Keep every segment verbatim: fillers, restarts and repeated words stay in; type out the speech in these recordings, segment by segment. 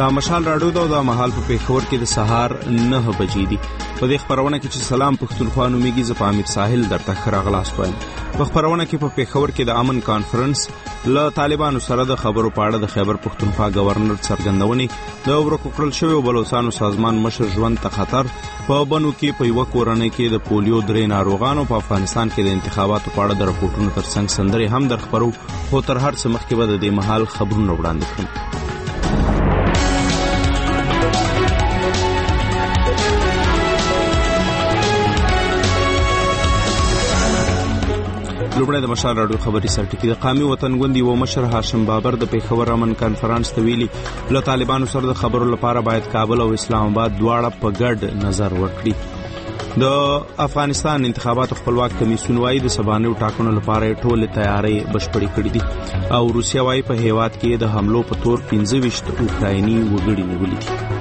دا مشال راډیو دا د مهال په پیښور کې د سهار نه بجې دي. په دې خبرونه کې چې سلام پښتونخوا نومیږي، زه په امیر ساحل درته ښه راغلاست وایم. په خبرونه کې په پیښور کې د امن کانفرنس له طالبانو سره د خبرو په اړه د خیبر پښتونخوا گورنر څرګندونې، د ورکو کړل شویو بلوڅانو سازمان مشر ژوند ته خطر، په بنو کې په یوه کورنۍ کې د پولیو درې ناروغانو، په افغانستان کې د انتخاباتو په اړه د رپورټونو ترڅنګ سندرې هم در خپرو. خو تر هر څه مخکې به د دې مهال خبرونه وړاندې کړم. لومړی د مشال راډیو خبري سرټکی. د قومي وطن ګوند و مشر هاشم بابر د پیښور امن کانفرنس ته ویلي، له طالبانو سره د خبرو لپاره باید کابل او اسلام آباد دواړه په ګډ نظر ورکړي. د افغانستان انتخاباتو خپلواک کمیسیون وايي د سبانیو ټاکنو لپاره ټولې تیاری بشپړې کړې دي، او روسیا وايي په هیواد کې د حملو په تور پنځه ویشت اوکرایني وګړي نیولي دي.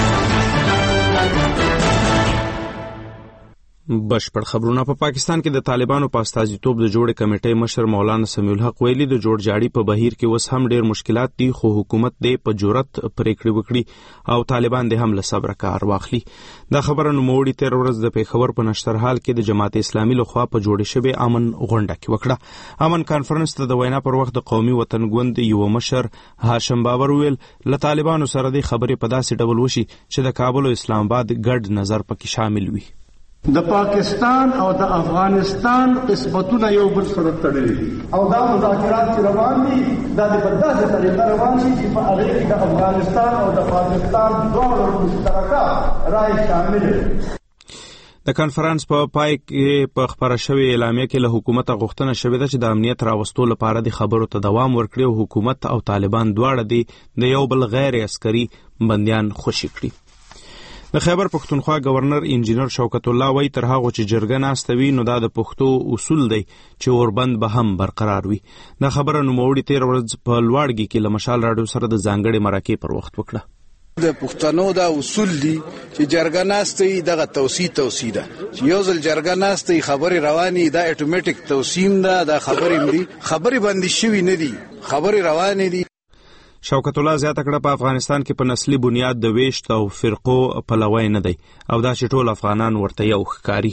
بشپړ خبرونه. په پا پاکستان کې د طالبانو په استازیتوب د جوړې کمیټې مشر مولانا سمیع الحق ویلي، د جوړ جاړي په بهیر کې اوس هم ډیر مشکلات دي، خو حکومت دې په جرأت پریکړې وکړي او طالبان دې هم له صبر کار واخلي. دا خبره نوموړي تیر ورځ د پیښور په نشترحال کې د جماعت اسلامي لخوا په جوړې شوې امن غونډه کې وکړه. امن کانفرنس ته د وینا پر وخت د قومي وطن ګوند یو مشر هاشم بابر ویل، له طالبانو سره د خبرې په داسې ډول وشي چې د کابل او اسلام آباد ګډ نظر پکې شامل وي. د پاکستان او د افغانستان قسمتونه یو بل سره تړلي دي، او دا مذاکرات چې روان دي دا د بداسه طریقه روان شي چې په هغه کې د افغانستان او د پاکستان دواړو مشترکه رائے شامل دي. د کانفرنس په پای کې په خبره شوې اعلامیه کې له حکومت غوښتنه شوې ده چې د امنیت راوستلو لپاره د خبرو ته دوام ورکړي او حکومت او طالبان دواړه دي د یو بل غیر عسکري بندیان خوشي کړي. د خیبر پښتونخوا گورنر انجینر شوکت الله وای، تر هغه چې جرګه ناستوي نو دا د پښتو اصول دی چې اوربند به هم برقرار وي. دا خبره نوموړي تیر ورځ په لوړګي کې له مشال راډیو سره د ځانګړي مرکې پر وخت وکړه. د پښتنو دا اصول دي چې جرګه ناستوي دغه توصیه توصیه ده، چې یو ځل جرګه ناستوي خبرې رواني دا اتوماتیک توصیم ده، دا خبرې دي خبرې باندې شوي نه دي، خبرې رواني دي. شوکت الله زیاته کړه، په افغانستان کې په نسلي بنیاد د ویشت او فرقو پلوی نه دی او دا چې ټول افغانان ورته یو ښکاري.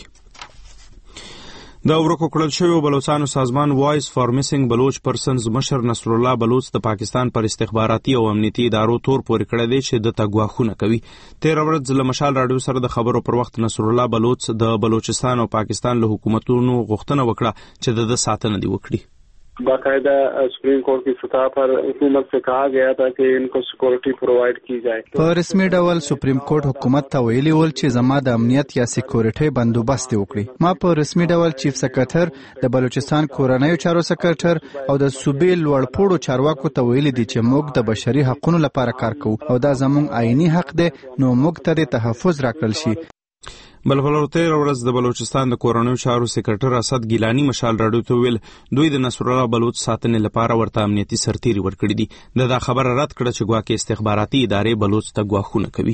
د ورکو کړل شویو بلوڅانو سازمان وایس فار میسنګ بلوچ پرسنز مشر نصر الله بلوچ د پاکستان پر استخباراتي او امنیتي ادارو تور پورې کړی دی چې د تګواخونه کوي. تیر ورځ له مشال راډیو سره د خبرو پر وخت نصر الله بلوچ د بلوچستان او پاکستان له حکومتونو غوښتنه وکړه چې د ساتنه دی وکړي. باقاعدہ سپریم کورٹ کی سطح پر حکومت سے کہا گیا تھا کہ ان کو سیکورٹی پرووائڈ کی جائے. په رسمي ډول سپریم کورٹ حکومت ته ویلي ول چې زما د امنیت یا سیکورټي بندوبست وکړي. ما په رسمي ډول چیف سکرټر د بلوچستان کورنیو چارو سکرټر او د صوبې لوړپوړو چارواکو ته ویلي دي چې موږ د بشري حقوقو لپاره کار کوو او دا زموږ آئینی حق دی، نو موږ ته د تحفظ راکړل شي. بل فلورتیر ورځ د بلوچستان د کورنیو چارو سکرټر اسد ګیلانی مشال راډیو ته ویل، دوی د نصر الله بلوچ ساتنې لپاره ورته امنیتي سرتیري ورکړي دي. د دا خبره رد کړه چې ګواکې استخباراتي ادارې بلوچ ته ګواښونه کوي.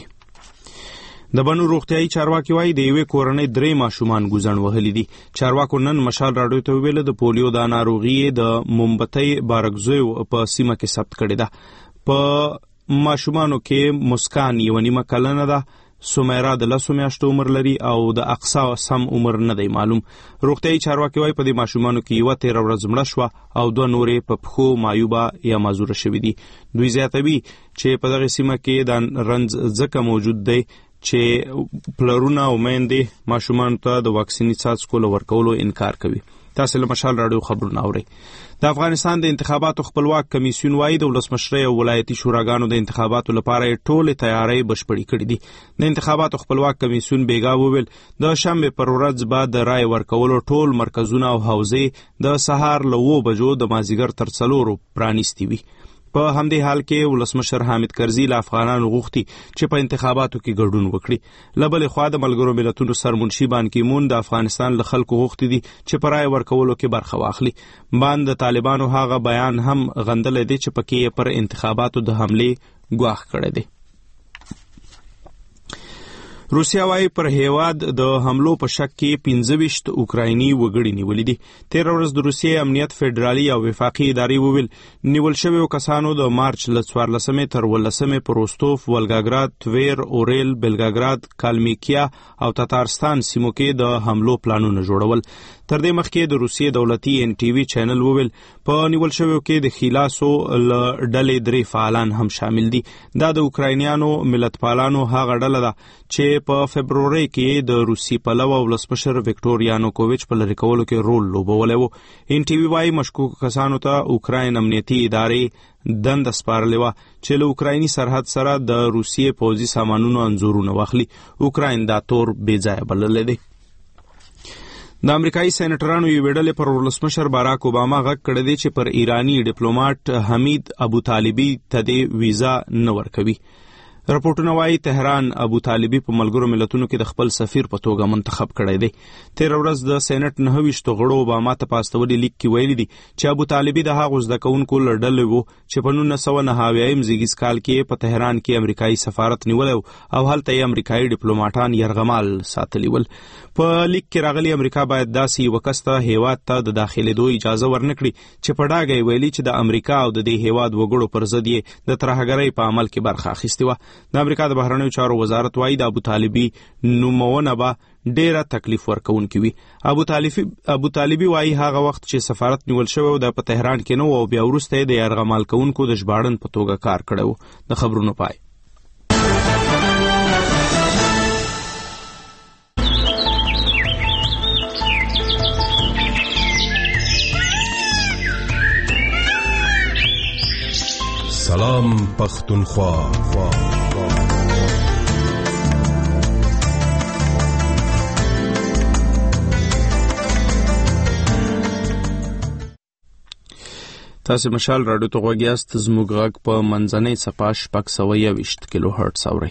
د بنو روغتیايي چارواکي وايي د یوې کورنۍ درې ماشومان ګوزڼ وهلي دي. چارواکو نن مشال راډیو ته ویل د پولیو د ناروغي د مومبتۍ بارکزیو په سیمه کې ثبت کړې ده. په ماشومانو کې مسکان یو نیمه کلنه ده، سمیرا د لسو میاشتو عمر لري او د اقصا سم عمر نه دی معلوم. روغتیايي چارواکي وايي په دې ماشومانو کې یوه تیره ورځ مړه شوه او دوه نورې په پښو مایوبه یا معذوره شوي دي. دوی زیاتوي چې په دغه سیمه کې دا رنځ ځکه موجود دی چې پلرونه او میندې ماشومانو ته د واکسیني څاڅکو له ورکولو انکار کوي. تاسو له مشال راډیو خبرونه اورئ. د افغانستان د انتخاباتو خپلواک کمیسیون وايي د ولسمشرۍ او ولایتي شوراګانو د انتخاباتو لپاره ټولې تیاری بشپړې کړې دي. د انتخاباتو خپلواک کمیسیون بیګا وویل، د شنبې پر ورځ به د رای ورکولو ټول مرکزونه او حوزې د سهار له اوو بجو د مازدیګر تر څلورو پرانیستي وي. په همدې حال کې ولسمشر حامد کرزي له افغانانو غوښتي چې په انتخاباتو کې ګډون وکړي. له بلې خوا د ملګرو ملتونو سرمنشي بان کی مون د افغانستان له خلکو غوښتي دي چې په رای ورکولو کې برخه واخلي. بان د طالبانو هغه بیان هم غندلی دی چې پکې پر انتخاباتو د حملې ګواښ کړی دی. روسیا وايي پر هیواد د حملو په شک کې پنځه ویشت اوکرایني وګړي نیولي دي. تېره ورځ د روسیې امنیت فدرالي او وفاقي ادارې وویل نیول شویو کسانو د مارچ له څوارلسمې تر اوولسمې په روستوف، ولګاګراد، تویر، اوریل، بلګاګراد، کالمیکیا او تاتارستان سیمو کې د حملو پلانونه جوړول. تر دې مخکې د روسیې دولتي ان ټي وي چینل وویل په نیول شویو کې د خلاصو له ډلې درې فعالان هم شامل دي. دا د اوکراینیانو ملتپالانو هغه ډله ده چې په فبروري کې د روسي پلوه ولسمشر وکټور یانوکوویچ په لرې کولو کې رول لوبولی و. ان ټي وي وايي مشکوک کسانو ته اوکراین امنیتي ادارې دنده سپارلې وه چې له اوکرایني سرحد سره د روسیې پوځي سامانونو انځورونه واخلي. اوکراین دا تور بې ځایه بللی دی. د امریکایي سینټرانو یوې ډلې پر ولسمشر باراک اوباما غږ کړی دی چې پر ایرانی ډیپلوماټ حمید ابوطالبي ته دې ویزا نه ورکوي. راپورټونه وايي تهران ابوطالبي په ملګرو ملتونو کې د خپل سفیر په توګه منتخب کړی دی. تېره ورځ د سېنټ نهه ویشتو غړو اوباما ته په استولي لیک کې ویلي دي چې ابوطالبي د هغو زده کوونکو له ډلې و چې په نولس سوه نهه اویایم زیږیز کال کې په تهران کې امریکایي سفارت نیولی او هلته یې امریکایي ډیپلوماټان یرغمال ساتلي ول. په لیک کې راغلي امریکا باید داسې یوه کس ته هیواد ته د داخلېدو اجازه ورنکړي چې په ډاګه یې ویلي چې د امریکا او د دې هیواد وګړو پر ضد یې د ترهګرۍ په عمل کې برخه اخیستې وه. د امریکا د بهرنیو چارو وزارت وايي د ابوطالبي نومونه به ډیره تکلیف ورکوونکې وي. ابوطالبي وايي هغه وخت چې سفارت نیول شوی و د په تهران کې نه و او بیا وروسته یې د یرغمال کوونکو د ژباړن په توګه کار کړی و. د خبرونو پای. سلام پختونخوا. تاسې مشال راډیو ته غوږ یاست. زموږ غږ په منځنۍ څپه شپږ سوه یوویشت کیلو هرټز اورئ.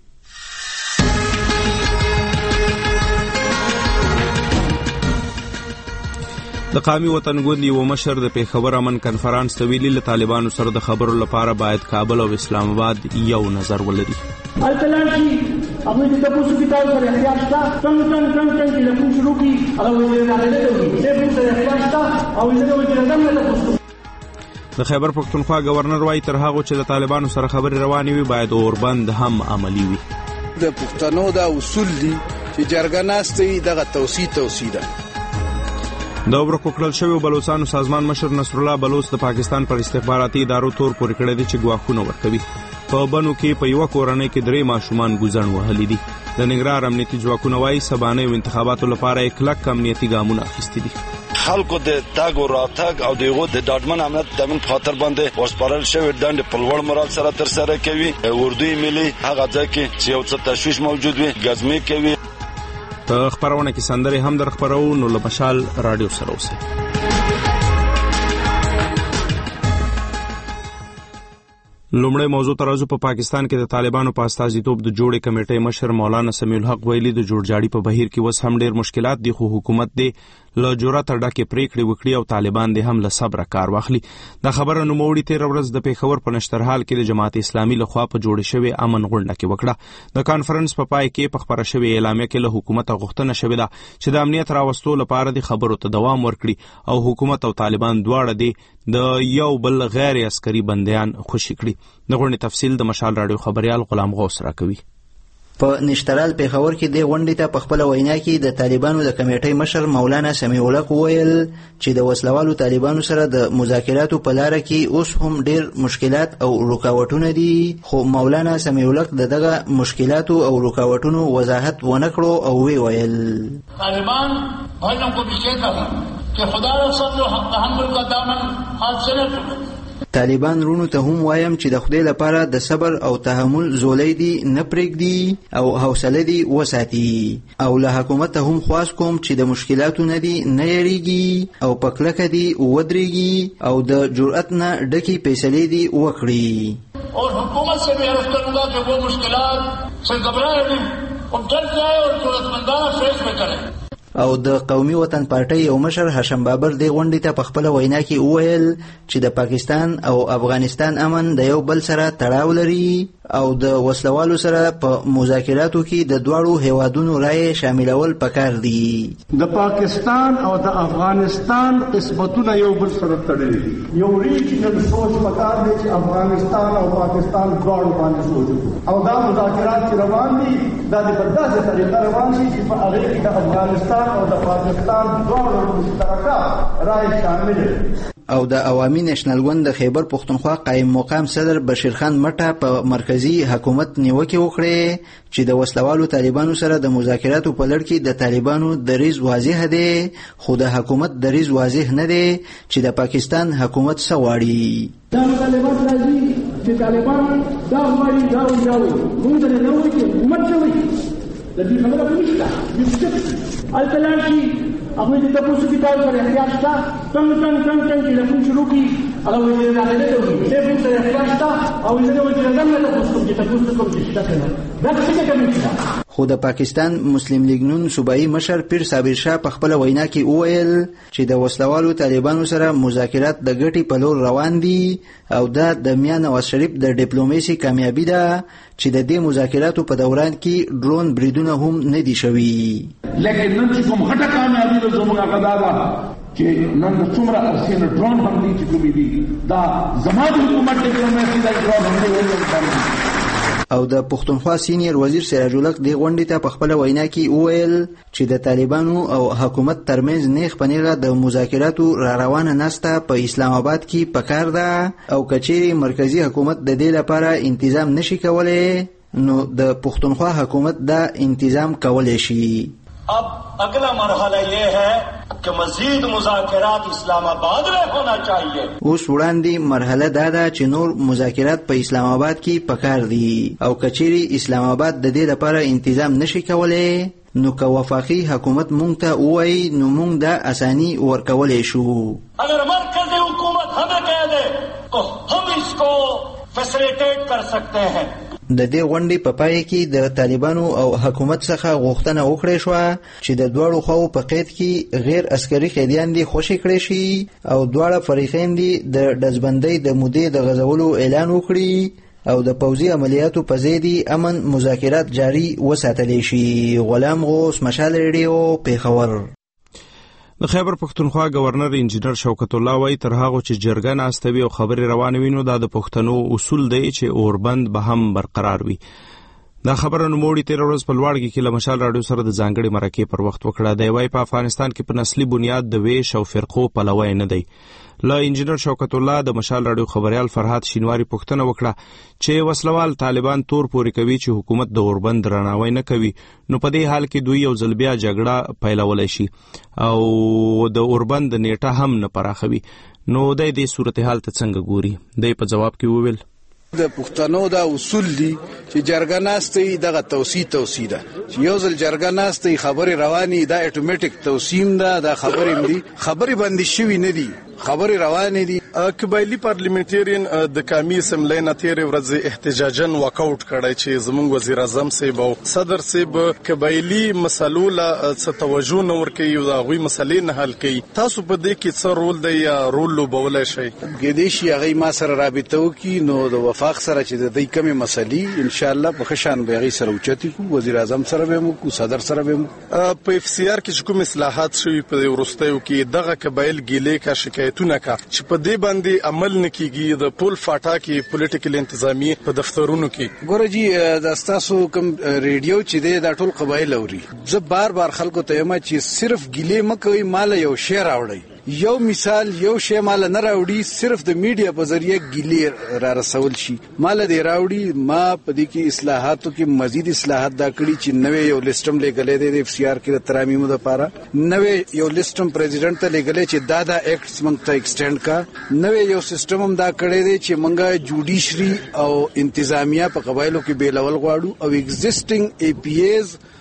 د قومي وطنګوند یو مشر د پیښور امن کنفرانس ته ویلي له طالبانو سره د خبرو لپاره باید کابل او اسلام آباد یو نظر ولري. التلان شي هغه د تاسو کې تاسو سره احتیاج شته څنګه څنګه څنګه چې له کوم شروع کی هغه ولې راغلی دی چې موږ سره احتیاج شته او زه یو چې رقم نه تاسو. د خیبر پښتونخوا گورنر وايي تر هغه چې د طالبانو سره خبرې روانې وي باید اوربند هم عملی وي. د پښتنو دا اصول دي چې جرګه ناستې دغه توصیه توصیه ده. د ورکو کړل شویو بلوچستان سازمان مشر نصر الله بلوچ د پاکستان پر استخباراتي ادارو تور پورې کړی دی چې ګواښونه ورکوي. په بنو کې په یوه کورنۍ کې درې ماشومان ګوزڼ وهلي دي. د ننګرهار امنیتي ځواکونه وايي سبانیو انتخاباتو لپاره یې کلک امنیتي ګامونه اخیستي دي. خلکو د تاګ او راتګ او دغه د ډاډمن امنیت د امن په خاطر باندې ورسپارل شوی دند په لوړ مراد سره تر سره کوي. اردوی ملي هغه ځکه چې یو څه تشویش موجود وي غزمه کوي. په خبرونه کې سندرې هم در خبرو نو له مشال رادیو سره اوسئ. لومړی موضوع ترازو په پاکستان کې د طالبانو په استازیتوب د جوړې کمیټې مشر مولانا سمیع الحق ویلي د جوړجاړي په بهیر کې وس هم ډیر مشکلات دي خو حکومت دې له جرأت ډکې پریکړې وکړي او طالبان دې هم له صبره کار واخلي. دا خبره نوموړي تېره ورځ د پیښور په نشترحال کې د جماعت اسلامي لخوا په جوړې شوې امن غونډه کې وکړه. د کانفرنس په پای کې په خبره شوې اعلامیه کې له حکومت غوښتنه شوې ده چې د امنیت راوستو لپاره د خبرو ته دوام ورکړي او حکومت او طالبان دواړه دې د یو بل غیر عسکري بندیان خوشي کړي. د غونډې تفصیل د مشال رادیو خبريال غلام غوث راکوي. په نشترال پیښور کې د غونډې ته په خپل وینا کې د طالبانو د کمیټې مشر مولانا سمیع الحق ویل چې د وسلوالو طالبانو سره د مذاکراتو په لار کې اوس هم ډیر مشکلات او رکاوټونه دي. خو مولانا سمیع الحق دغه مشکلاتو او رکاوټونو وضاحت ونه کړو او وی ویل طالبان بھائیوں کو بھی کہتا ہوں کہ خدا را صبر و تحمل کا دامن ہاتھ سے نہ چھوڑے. طالبان رونو ته هم وایم چې د خدای لپاره د صبر او تحمل زولۍ دي نه پرېږدي او حوصله دي وساتي او له حکومت هم خواست کوم چې د مشکلاتو نه دي نه یریږي او په کلکه دي ودرېږي او د جرأت نه ډکې فیصلې دي وکړي. اور حکومت سے بھی عرض کروں گا کہ وہ مشکلات سے گھبرائے نہیں اور ڈٹ جائے اور جرأتمندانہ فیصلے کریں. او د قومي وطن پارټۍ یو مشر هاشم بابر د غونډې ته په خپل وینا کې وویل چې د پاکستان او افغانستان امن د یو بل سره تړاو لري او د وسلوالو سره په مذاکراتو کې د دواړو هیوادونو رائے شاملول پکار دي. د پاکستان او د افغانستان قسمتونه یو بل سره تړلي دي. یو ریجنل سوچ پکار دی چې افغانستان او پاکستان دواړو باندې سوچ وکړي او دا مذاکرات چې روان دي دا د بداسه طریقه روان شي چې په هغه کې د افغانستان او د پاکستان دواړو مشترکه رائے شامل دي. او د عوامي نېشنل ګوند د خیبر پښتونخوا قائم مقام صدر بشیر خان مټه په مرکزی حکومت نیوکه وکړه چې د وسلوالو طالبانو سره د مذاکراتو په لړ کې د طالبانو دریځ واضح دی خو د حکومت دریځ واضح نه دی چې د پاکستان حکومت څه غواړي. دا طالبان راځي چې طالبان دا غواړي دا وایي موږ نه نو چې حکومت څه وایي د دې خبره نشته. الکلاشي هغه د تاسو کې تاسو سره احتیاج تا څنګه څنګه څنګه چې لکه شروع کی هغه ویل راغلی دی چې په سره احتیاج تا او زه نو چې دغه نه تاسو کې تاسو کوم چې تاسو نه دا څه کوي. خو د پاکستان مسلم لیگ نون صوبایي مشر پیر صابر شاه په خپل وینا کې وویل چې د وسلوالو طالبانو سره مذاکرات د ګټې په لور روان دي او دا د میا نواز شریف د ډیپلوماسي کامیابی ده چې د دې مذاکراتو په دوران کې ډرون بریدونه هم نه دي شوي. لیکن نن چې کوم غټه کامیابی ده زموږ غدا ده چې نن د څومره ارسین ډرون باندې چې کومې دي دا زموږ حکومت ډیپلوماسي د ډرون باندې. او د پښتونخوا سینیر وزیر سراج الحق د غونډې ته په خپل وینا کې وویل چې د طالبانو او حکومت ترمنځ نیغ په نیغه د مذاکراتو را روانه نسته په اسلام آباد کې پکار ده او کچېرې مرکزی حکومت د دې لپاره انتظام نشي کولای نو د پښتونخوا حکومت دا انتظام کولای شي. अब अगला मरहला ये है कि मजीद मुज़ाकरात इस्लाम आबाद में होना चाहिए. اوس وړاندې مرحله دا ده چې نور مذاکرات په اسلام آباد کې پکار دي او کچېرې اسلام آباد د دې لپاره انتظام نشي کولای نو که وفاقي حکومت مونږ ته وایي نو مونږ دا اساني ورکولی شو. اگر مرکزی حکومت हमें कह दे तो हम इसको फैसिलिटेट कर सकते हैं. د دې غونډې په پای کې د طالبانو او حکومت څخه غوښتنه وکړې شوه چې د دواړو خواو په قید کې غیر عسکري قیدیان دي خوشي کړي شي او دواړه فریقین دي د ډزبندۍ د مودې د غځولو اعلان وکړي او د پوځي عملیاتو په ځای دي امن مذاکرات جاري وساتلی شي. غلام غوث، مشال ریډیو، پیښور. د خیبر پښتونخوا گورنر انجینر شوکت الله وایي تر هغه چې جرګه ناستوي او خبرې روانې وي نو دا د پښتنو اصول دی چې اوربند به هم برقرار وي. دا خبره نوموړي تیر ورځ په لوړګي کې له مشال راډیو سره د ځانګړي مرکې پر وخت وکړه. دی وایي په افغانستان کې په نسلي بنیاد د ویش او فرقو پلوی نه دی. له انجینر شوکت الله د مشال راډیو خبريال فرحات شینواری پوښتنه وکړه چې وسلوال طالبان تور پوري کوي چې حکومت د اوربند درناوی نه کوي نو په دې حال کې دوی یو ځل بیا جګړه پیلولای شي او د اوربند نیټه هم نه پراخوي. نو د دې صورتحال ته څنګه ګوري؟ دی په جواب کې وویل د پښتنو دا اصول دي چې جرګه ناستې دغه توصیه توصیه ده چې یو ځل جرګه ناستې خبرې رواني دا اتوماتیک توصیم ده دا خبرې دي خبرې باندې شوي نه دي خبرې روانې دي. قبایلی پارلیمنټریان د قومي اسمبلی نه تیرې ورځې احتجاجاً واکاوټ کړی چې زموږ وزیر اعظم صاحب او صدر صاحب قبایلی مسلو له څه توجه نه ورکوي او د هغوی مسلې نه حل کوي. تاسو په دې کې څه رول دی یا رول لوبولی شئ؟ کېدای شي هغوی ما سره رابطه وکړي نو د وفاق سره چې د دوی کمې مسلې انشاءالله په ښه شان به هغوی سره اوچتې کړو. وزیر اعظم سره به هم وکړو، صدر سره به هم. په اف سی آر کې چې کوم اصلاحات شوي په دې وروستیو کې دغه قبایل ګیلې کا شکایتونه کا چې په دې باندې عمل نکېږي د پول فاټا کې پولیټیکل انتظامی په دفترونو کې. ګوره جی دا ستاسو کوم ریډیو چې دی دا ټول قبایل اوري. زه بار بار خلکو ته یم چې صرف ګیلې مه کوئ، مال یو شی راوړئ. یو مثال یو شی مال نه راوړي، صرف د میډیا په ذریعه ګیلې را رسول شي. مال دې راوړي. ما په دې کې اصلاحاتو کې مزید اصلاحات دا کړي چې نوې یو لیسټم لګلې دی د اف سی آر کې د ترامیم لپاره. نوې یو لیسټم پریزیډنټ ته لګلې چې دا دا ایکټس موږ ته ایکسټینډ کا. نوې یو سیستم هم دا کړی دی چې موږ جوډیشري او انتظامیه په قبایلو کې بیلول غواړو او ایگزیسټینګ ای پی ایز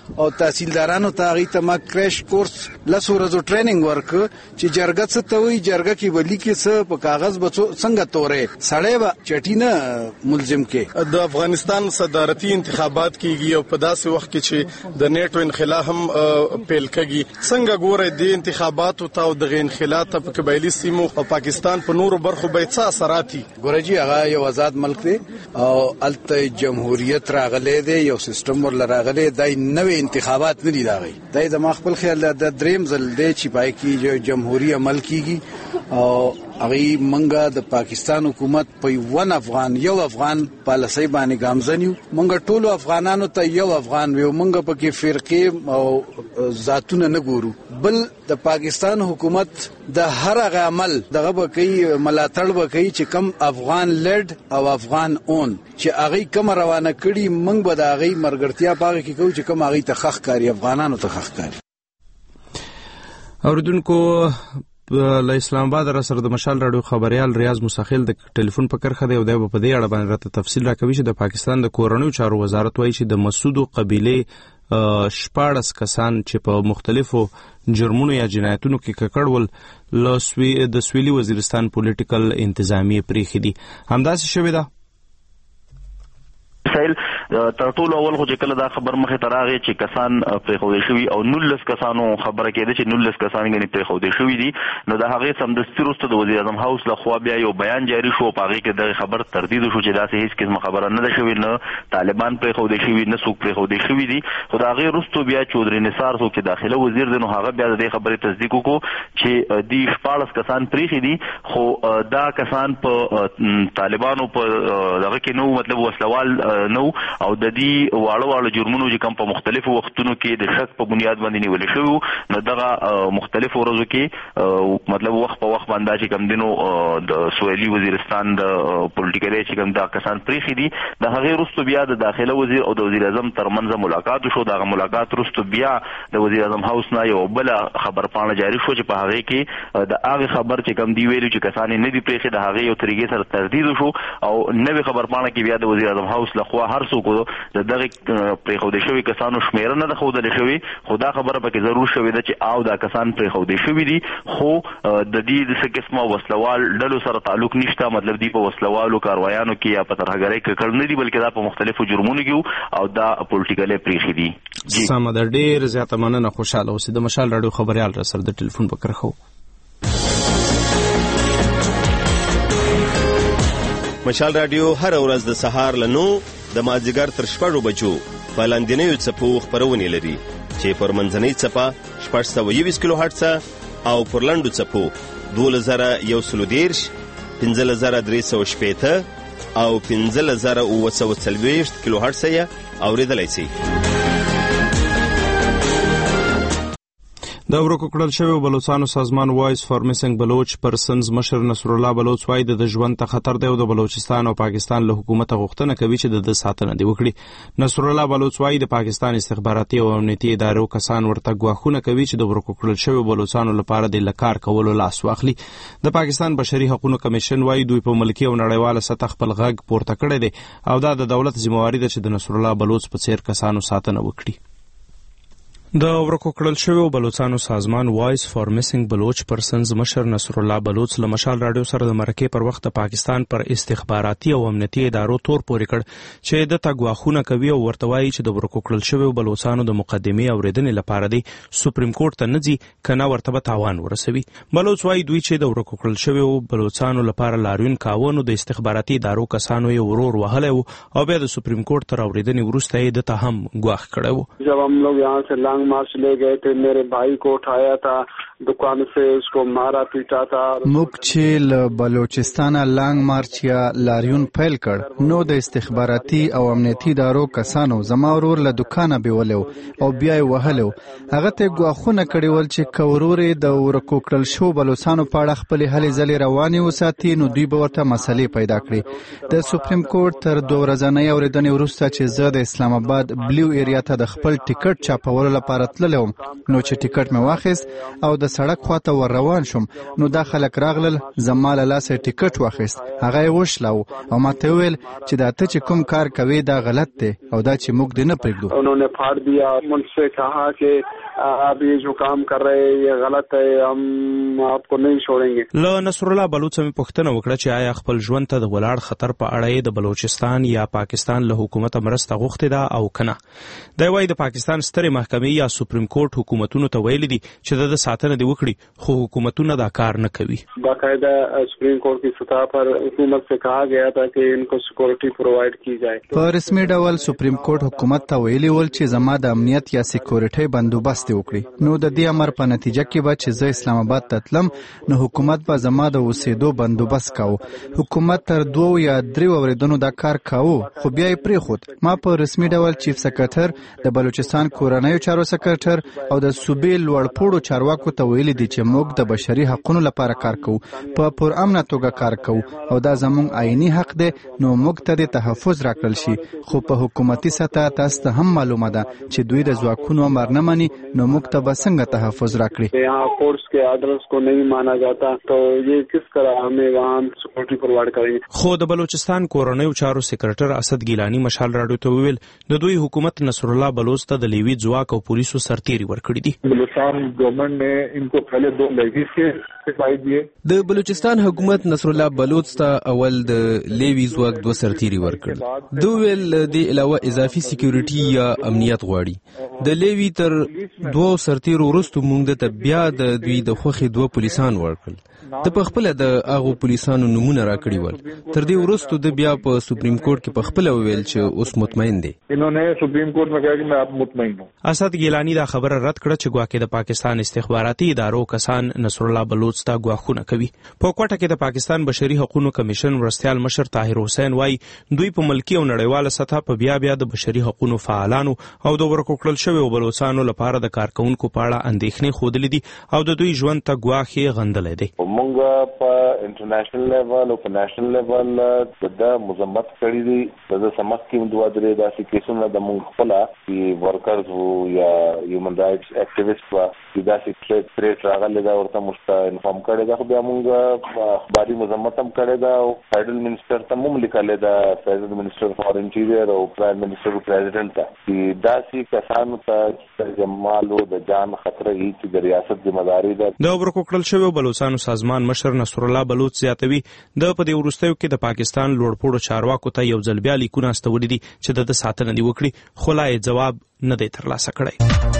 او تحصیلدارانو ته هغه ته ما کریش کورس لاسو ورځو ټریننګ ورک چې جرګه څه ته وي جرګه کې ولی کې څه په کاغذ بچو څنګه تورې سړی به چټینه ملزم کې د افغانستان صدارتي انتخابات کیږي او په داسې وخت کې چې د نیټو انخلا هم پیل کېږي څنګه ګوره د انتخاباتو ته او د انخلا ته په قبایلی سیمو او پاکستان په نورو برخو به څه اثراتي ګوره جی هغه یو آزاد ملک دی او الته جمهوریت راغلی دی یو سیستم ور راغلی دی نوې انتخابات نه دي داغي دای د ما خپل خیال د دریم ځل دی چې پای کې جمهوریت عمل کیږي او هغه منګه د پاکستان حکومت په ون افغان یو افغان پالیسي باندې ګامزنیو منګه ټولو افغانانو ته یو افغان ویو منګه پکې فرقې او ذاتونه نه ګورو بل د پاکستان حکومت د هر هغه عمل دغه بکی ملاتړ بکی چې کم افغان لډ او افغان اون چې هغه کوم روانه کړي منګ به د هغه مرګرتیا پاره کې کوو چې کوم هغه تخخ کاری افغانانو تخخ کاری اوردونکو له اسلام آباد را سره د مشال راډیو خبريال ریاض مساخیل د ټلیفون په کرخه دی او د په دې اړه باندې راته تفصیل راکوي چې د پاکستان د کورنیو چارو وزارت وایي چې د مسعود قبيله شپاړس کسان چې په مختلفو جرمونو یا جنایتونو کې ککړ ول لسوي د سویلي وزیرستان پولیټیکل انتظامی پریخي دي همداسې شوی ده سایل تر ټولو اول خو چې کله دا خبر مخه تراغه چې کسان پرې خو شوی او نولس کسانو خبره کېده چې نولس کسان غني پرې خو شوی دي نو دا هغه سم د ستروست د وزیر اعظم هاوس له خوا بیا یو بیان جاری شو پاغه کې د خبر تردید شو چې دا هیڅ قسم خبره نه ده شوی نه طالبان پرې خو شوی نه څوک پرې خو شوی دي خدا هغه رستو بیا چودري نثار څوک چې داخله وزیر دی نو هغه بیا د خبرې تصدیق وکړو چې دی شپاړس کسان پرې دي خو دا کسان په طالبانو په دغه کې نو مطلب وسلوال نو او د دې واړو واړو جرمونو چې کوم په مختلفو وختونو کې د شک په بنیاد باندې نیول شوی نو دغه مختلفو ورځو کې مطلب وخت په وخت باندې چې کوم دینو د سویلي وزیرستان د پولیټیکل چې کوم دا کسان پریخي دي د هغه رستو بیا د داخله وزیر او د وزیر اعظم ترمنځ ملاقات شو دا ملاقات رستو بیا د وزیر اعظم هاوس نه یو بل خبر پاڼه جاری شو چې په هغه کې د هغه خبر چې کوم دی ویلو چې کسان نه دی پریخي د هغه یو طریقې سره تردید شو او نوې خبر پاڼه کې بیا د وزیر اعظم هاوس له خوا هر څوک د دغه پرې خو د شوی کسانو شمیر نه د خو د شوی خدا خبره پکې ضرور شوی د چې آو دا کسان پرې خو د شوی دي خو د دې د څه قسمه وسلوال ډلو سره تعلق نشته مطلب دی په وسلوالو کاروایانو کې یا په ترهګرۍ کې کړ نه دي بلکې دا په مختلفو جرمونو کې او دا پولیټیکل پریخي دي سم د ډیر زیاته مننه خوشاله اوسې د مشال راډیو خبريال را سره د ټلیفون په کرخو مشال راډیو هر ورځ د سهار له نو د مازیګر تر شپږو بجو په لاندنیو څپو خبرونه لري چې پر منځنۍ څپه شپږ سوه یویشت کیلو هرتز او پر لاندو څپو دوه زره یو سل دېرش پنځه زره درې سوه شپېته او پنځه زره اووه سوه څلوېښت کیلو هرتز یې اورېدلی شئ د ورکو کړل شوی بلوچستان سازمان وایس فار میسنګ بلوچ پرسنز مشر نصر الله بلوچ وایي د ژوند ته خطر دی او د بلوچستان او پاکستان له حکومت غوښتنه کوي چې د ساتنه دی وکړي نصر الله بلوچ وایي د پاکستان استخباراتي او امنیتي ادارو کسان ورته غواخونه کوي چې د ورکو کړل شوی بلوچستان لپاره د لکار کولو لاس واخلي د پاکستان بشري حقوقو کمیشن وایي دوی په ملکی او نړیواله سطح خپل غږ پورته کړی دی او دا د دولت ذمہواری ده چې د نصر الله بلوچ په څیر کسانو ساتنه وکړي د ورکو کړل شوی بلوچستان سازمان وایس فار میسنګ بلوچ پرسنز مشر نصر الله بلوچ له مشال راډیو سره د مرکه پر وخت پاکستان پر استخباراتي او امنیتي ادارو تور پورې کړ چې د تګواخونه کوي او ورته وایي چې د ورکو کړل شوی بلوچستان د مقدمه اوریدنې لپاره دی سپریم کورټ ته نځي کنه ورته تاوان ورسوي بلوچ وایي دوی چې د ورکو کړل شوی بلوچستان لپاره لاریون کاوه د استخباراتي ادارو کسانو یې ورور وهله او بیا د سپریم کورټ تر اوریدنې وروسته یې د ته هم غواخ کړو جب हम लोग यहाँ से लॉन्ग मार्च ले गए थे मेरे भाई को उठाया था दुकान से उसको मारा पीटा था موږ چې له بلوچستان لانګ مارچ یا لاریون پیل کړ نو د استخباراتي او امنیتي ادارو کسانو زما ورور له دکانه بیولو او بیا یې وهلو هغه ته غواخونه کړي ول چې کورورې د ورکو کړل شو بلوچستان په اړه خپل هلې ځلې رواني وساتي نو دوی به ورته مسلې پیدا کړي د سپریم کورټ تر دوه ورځې اورېدنې وروسته چې زه د اسلام آباد بلیو ایریا ته د خپل ټیکټ چاپولو لپاره لپاره تللم نو چې ټیکټ مې واخیست او د سړک خواته ور روان شوم نو دا خلک راغلل زما له لاسه ټیکټ واخیست هغه یې وشلاو او ما ته ویل چې دا ته چې کوم کار کوي دا غلط دی او دا چې موږ دې نه پرېږدو उन्होंने फाड़ दिया मुझसे कहा कि आप ये जो काम कर रहे हैं ये गलत है हम आपको नहीं छोड़ेंगे له نصر الله بلوچ مې پوښتنه وکړه چې آیا خپل ژوند ته د ولاړ خطر په اړه د بلوچستان یا پاکستان له حکومت مرسته غوښتې ده او کنه دا وايي د پاکستان سترې محکمې یا سپریم کورټ حکومتونو ته ویلي دي چې د ساتنه دی وکړي خو حکومتونه دا کار نه کوي باقاعده سپریم کورټ کی سطح پر حکومت سے کہا گیا تھا کہ ان کو سکیورٹی پرووائڈ کی جائے په رسمي ډول سپریم کورټ حکومت ته ویلي ول چې زما د امنیت یا سکیورټي بندوبست وکړي نو د دې امر په نتیجه کې به چې زه اسلام آباد ته تلم نو حکومت به زما د اوسېدو بندوبست کاوه حکومت تر دوه یا درې اوریدونو دا کار کاوه خو بیا یې پرېښود ما په رسمي ډول چیف سکرټر د بلوچستان کورنیو چارو سکرټر او د صوبې لوړپوړو چارواکو ته ویلي دي چې موږ د بشري حقوقو لپاره کار کوو په پرامنه توګه کار کوو او دا زموږ آئینی حق دی نو موږ ته د تحفظ راکړل شي خو په حکومتي سطح تاسو ته هم معلومه ده چې دوی د ځواکونو امر نه مني نو موږ ته به څنګه تحفظ راکړي यहाँ कोर्ट्स के आर्डर्स को नहीं माना जाता तो ये किस तरह हमें वहाँ सिक्योरिटी प्रोवाइड करेंगे خو د بلوچستان کورنیو چارو سکرټر اسد ګیلانی مشال راډیو ته ویل د دوی حکومت نصر الله بلوچ ته د لیوی ځواک او پولیسو سرتیري ورکړي دي بلوچستان گورنمنٹ نے ان کو پہلے دو لیویز کے سپاہی دیے د بلوچستان حکومت نصر الله بلوچ ته اول د لیوی ځواک دو سرتیري ورکړل دوی ویل د علاوه اضافي سکیورټي یا امنیت غواړي د لیوی تر دوه سرتیرو وروسته موږ ته بیا د دوی د خوخي دوه پولیسان ورکړل د پخپله د هغو پولیسانو نمونه راکړي ول تر دې وروسته د بیا په سپریم کورټ کې پخپله وویل چې اوس مطمئن دی انہوں نے سپریم کورٹ میں کہا کہ میں اب مطمئن ہوں اسد ګیلانی دا خبره رد کړه چې ګواکې د پاکستان استخباراتي ادارو کسان نصر الله بلوچ ته ګواښونه کوي په کوټه کې د پاکستان بشري حقوقو کمیشن ورستیال مشر طاهر حسین وای دوی په ملکی او نړیواله سطح په بیا بیا د بشري حقوقو فعالانو او د ورکوکړل شوی بلوچستانو لپاره د کارکونکو په اړه اندېښنې خوده دي او د دوی ژوند ته ګواښي غندلې دي مونږ په انټرنیشنل لیول او په نېشنل لیول د مذمت کړی دي د سمک کې دوه درې داسې کیسونه د مونږ خپل چې ورکرز وو یا هیومن رائټس اکټیویسټ وو چې داسې ټریټ ټریټ راغلي دا ورته مشته انفارم کړی دا خو بیا مونږ اخباري مذمت هم کړی دا او فیډرل منسٹر ته هم لیکلی دا فیډرل منسٹر فار انټیریر او پرایم منسٹر پریزیډنټ ته چې داسې کسانو ته د مالو د جان خطر هي چې د ریاست ذمہ داری ده د ورکوکړل شوی بلوچستان سازمان مشر نصر الله بلوچ زیاتوي د په دې وروستیو کې د پاکستان لوړپوړو چارواکو ته یو ځل بیا لیکونه استولي دي چې د ساتنه دی وکړي خو لا یې جواب نه دی ترلاسه کړی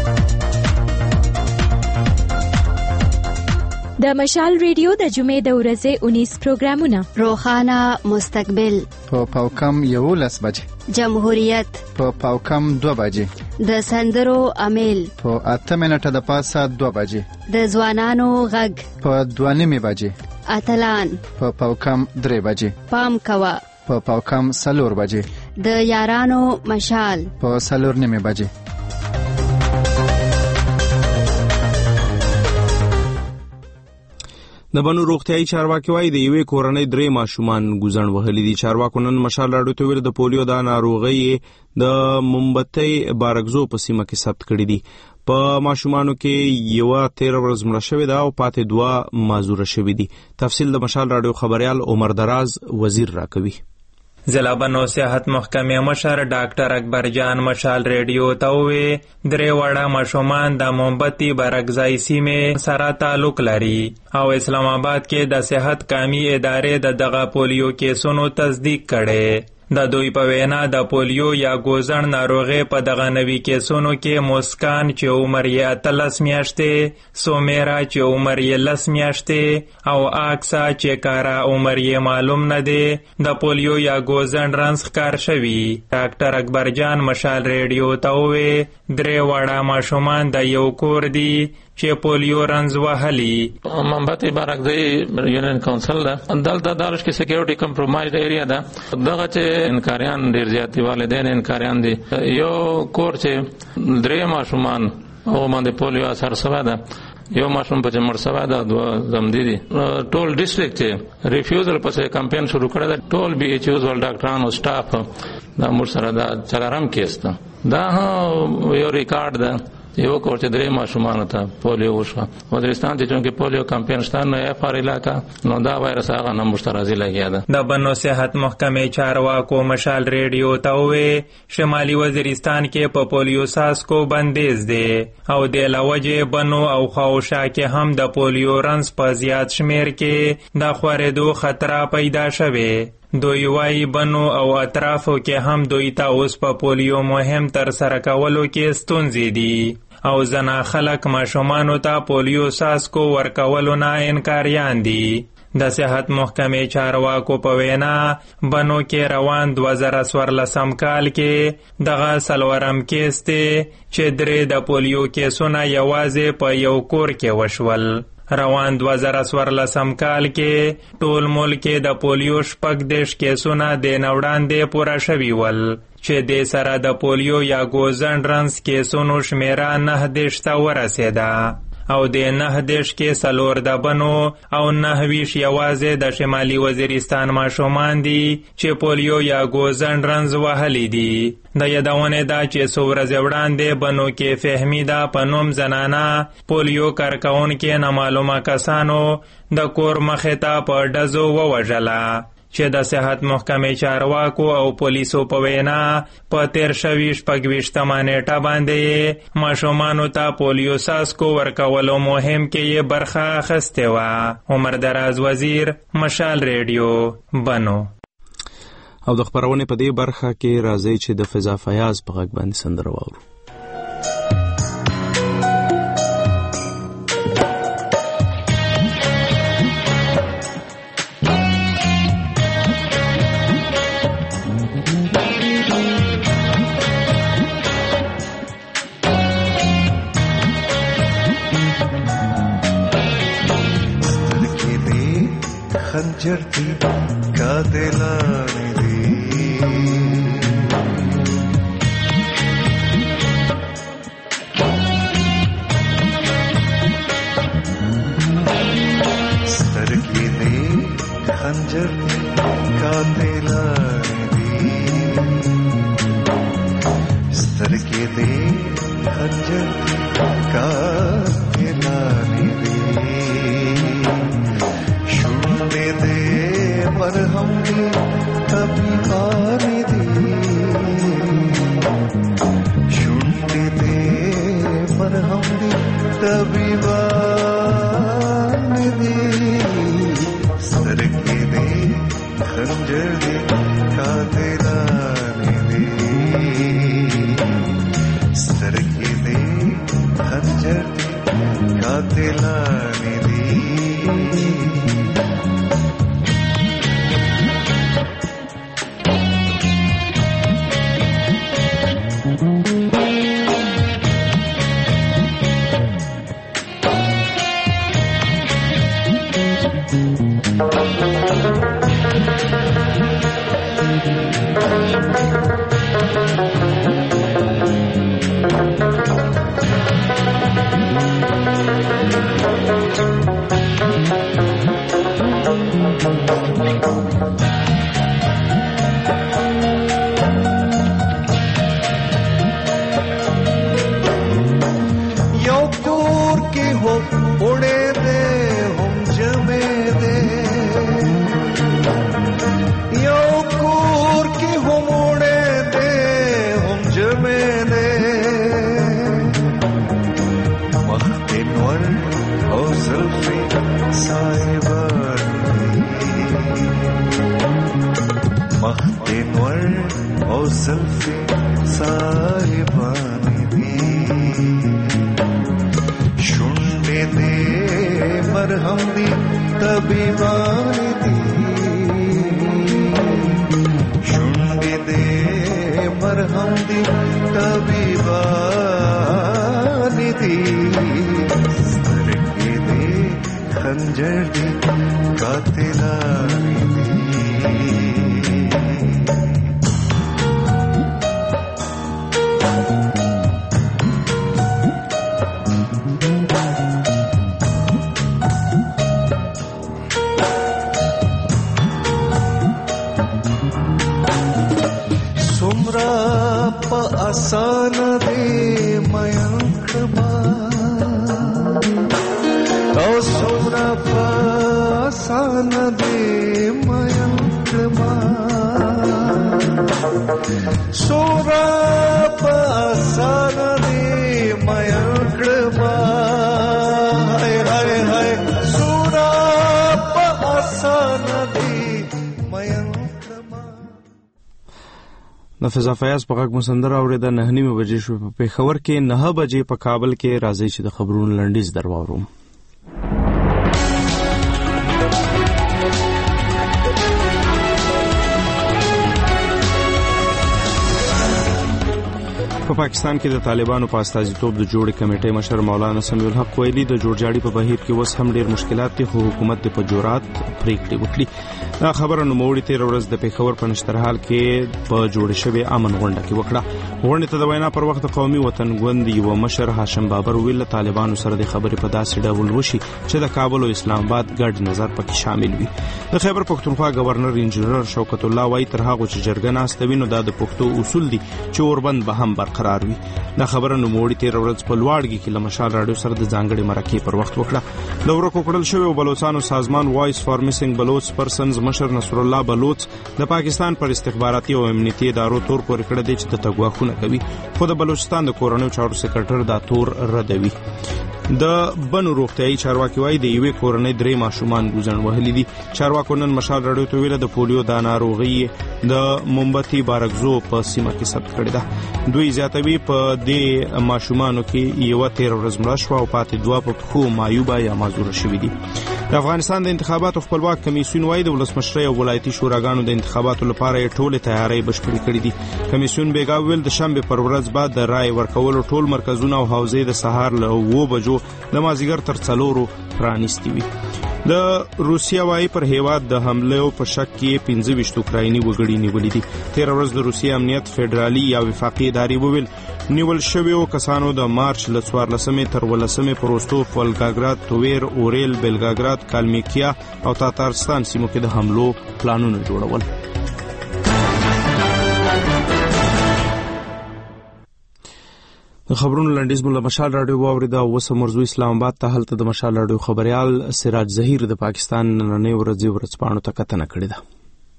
د مشال ریډیو د جمعې د ورځې انیس پروګرامونه روخانه مستقبل په پاوکم یولس بجې جمهوریت په پاوکم دوه بجې د سندرو امیل په اته منټه د پاسه دوه بجې د ځوانانو غږ په دوه نیمې بجې اتلان په پاوکم درې بجې پام کوه په پاوکم څلور بجې د یارانو مشال په څلور نیمې بجې د بنو روغتیايي چارواکي وايي د یوې کورنۍ درې ماشومان ګوزن وهلي دي چارواکو نن مشال راډیو ته ویل د پولیو د ناروغۍ د مومبتۍ بارګزو په سیمه کې ثبت کړي دي په ماشومانو کې یو تیر ورځ مړه شوې ده او پاتې دوه معذوره شوې دي تفصیل د مشال راډیو خبريال عمر دراز وزیر راکوي ضلع بنو صحت محکمې مشر ډاکټر اکبر جان مشال ریډیو ته وویل درې وړه ماشومان د مومبتي بارګزای سیمې سره تعلق لري او اسلام آباد کې د صحت کامي ادارې د دغه پولیو کیسونو تصدیق کړي د دوی په وینا د پولیو یا ګوزن ناروغۍ په دغه نوي کیسونو کې مسکان چې عمر یې اتلس میاشتې سومیرا چې عمر یې لس میاشتې او آکسا چې کارا عمر یې معلوم نه دی د پولیو یا ګوزن رنځ ښکار شوي ډاکټر اکبر جان مشال ریډیو ته وویل درې واړه ماشومان د یو کور دي چې پولیو رنځ وهلي مومبتي بارګزای یونین کونسل ده دلته دالش کې سکیورټي کمپرومایز ایریا ده دغه چې انکاریان ډیر زیات دي والدین انکاریان دي یو کور چې درې ماشومان او باندې پولیو اثر شوی ده یو ماشوم په مړ شوی ده دوه زمدي دي ټول ډیسټریکټ چې ریفیوزل پسې کمپین شروع کړی ده ټول بي ایچ اوز ول ډاکټرانو سټاف دا موږ سره دا چلارم کیس ده دا یو ریکارډ ده یو کور چې درې ماشومان ته پولیو وشو وزیرستان ته چې پولیو کمپاین شته نه اف ار علاقہ نو دا وایرس هغه نه مشترازي لګیا ده. د بنو صحت محکمې چارواکو مشال ریډیو ته وې شمالي وزیرستان کې په پولیو ساسکو بندیز دی او د لوجه بنو او خواوشا کې هم د پولیو رنس په زیات شمیر کې د خورېدو خطر پیدا شوه. دوی وايي بنو او اطرافو کې هم دوی ته اوس په پولیو مهم تر سره کولو کې ستونزې دي او ځنه خلک ماشومانو ته پولیو ساسکو ورکولو نه انکاریان دي. د صحت محکمې چارواکو په وینا بنو کې روان دوه زره څوارلسم کال کې دغه څلورم کیس دی چې درې د پولیو کیسونه یوازې په یو کور کې وشول. روان دوه زره څوارلسم کال کې ټول ملک کې د پولیو شپږ دېرش کیسونه د نه وړاندې پوره شوي ول چې د سره د پولیو یا ګوزن رنس کیسونو شمیره نه دېرش ته ورسېده او د نه دېرش کې څلور د بنو او نه ویش یوازې د شمالي وزیرستان ماشومان دي چې پولیو یا ګوزن رنز وهلی دي. د یادونې دا چې څو ورځې وړاندې بنو کې فهمیده په نوم زنانه پولیو کارکوونکې نامعلومه کسانو د کور مخې ته په ډزو ووژله چې د صحت محکمې چارواکو او پولیسو په وینا په تیر شوي شپږویشتمه نیټه باندې ماشومانو ته پولیو ساسکو ورکولو مهم کې یې برخه اخیستې وه. عمر دراز وزیر، مشال ریډیو، بنو. او د خبرونې په دې برخه کې راځي چې د فضا فیاض په غږ باندې سندره واورو. खंजर थी का दिलाने दी सर की दे खंजर थी का दिलाने दी सर के दे खंजर थी का दिलाने दी पर हम भी कभी आने दी सुनते थे पर हम भी कभी आने दी सर के दे खंजर दे का दिलाने दी सर के दे खंजर दे का दिलाने दी آسان دی مین کړما سورا په آسان دی مین کړما هاي هاي هاي سورا په آسان دی مین د فضا فیاض په غږ مسندره اورېده نه نیمه بجې شوې په پېښور کې نه بجې په کابل کې راځي چې د خبرونو لنډیز در واورو. په پاکستان کې د طالبانو په استازیتوب د جوړې کمیټې مشر مولانا سمیع الحق ویلي د جوړجاړي په بهیر کې اوس هم ډېر مشکلات دي خو حکومت د په جرأت پریکړې وکړي. دا خبره نوموړي تېره ورځ د پېښور په نشترحال کې په جوړې شوې امن غونډه کې وکړه. غونډې ته د وینا پر وخت قومي وطنګوند یو مشر هاشم بابر ویل طالبانو سره د خبرې په داسې ډول وشي چې د کابل او اسلام آباد ګډ نظر پکې شامل وي. د خیبر پښتونخوا گورنر انجنیر شوکت الله وایي تر هغه چې جرګه ناسته وي نو دا د پښتو اصول دي چې اوربند به هم قرار وي. دا خبره نوموړي تېره ورځ په لوړګي کې له مشال راډیو سره د ځانګړې مرکې پر وخت وکړه. د ورکو کړل شوی بلوچستان سازمان وایس فار میسنګ بلوچ پرسنز مشر نصر الله بلوچ د پاکستان پر استخباراتي او امنیتي ادارو تور پورې کړی دی چې د تګواښونه کوي خو د بلوچستان د کورنیو چارو سکرټر دا تور ردوي. د بنو روغتیايي چارواکي وایي د یوې کورنۍ درې ماشومان ګوزن وهلي دي. چارواکو نن مشال راډیو ته ویله د پولیو دا ناروغي د مومبتي بارکزو په سیمه کې ثبت کړې ده. دوی زیاتوي په دې ماشومانو کې یوه تېره ورځ مړه شوه او پاتې دوه په پښو مایوبه یا معذوره شوي دي. د افغانستان د انتخاباتو خپلواک کمیسیون وایي د ولسمشرۍ او ولایتي شوراګانو د انتخاباتو لپاره یې ټولې تیارۍ بشپړې کړې دي. کمیسیون بیګا ویل د شنبې پر ورځ بعد د رای ورکولو ټول مرکزونه او حوزې د سهار له اوو بجو د مازدیګر تر څلورو پرانیستي وي. د روسیا وایي پر هیواد د حملو په شک کې پنځه ویشت اوکرایني وګړي نیولي دي. تېره ورځ د روسیې امنیت فدرالي یا وفاقي ادارې وویل نیول شویو کسانو د مارچ له څوارلسمې تر ولسمې په روستوف، ولګاګراد، تویر، اورېل، بلګاګراد، کالمیکیا او تاتارستان سیمو کې د حملو پلانونه جوړول. د خبرونو لنډیز مو له مشال راډیو واورېده او اوس مرزو اسلام آباد ته هلته د مشال راډیو خبریال سراج ظهیر د پاکستان نننۍ ورځې ورځپاڼو ته کتنه کړې ده.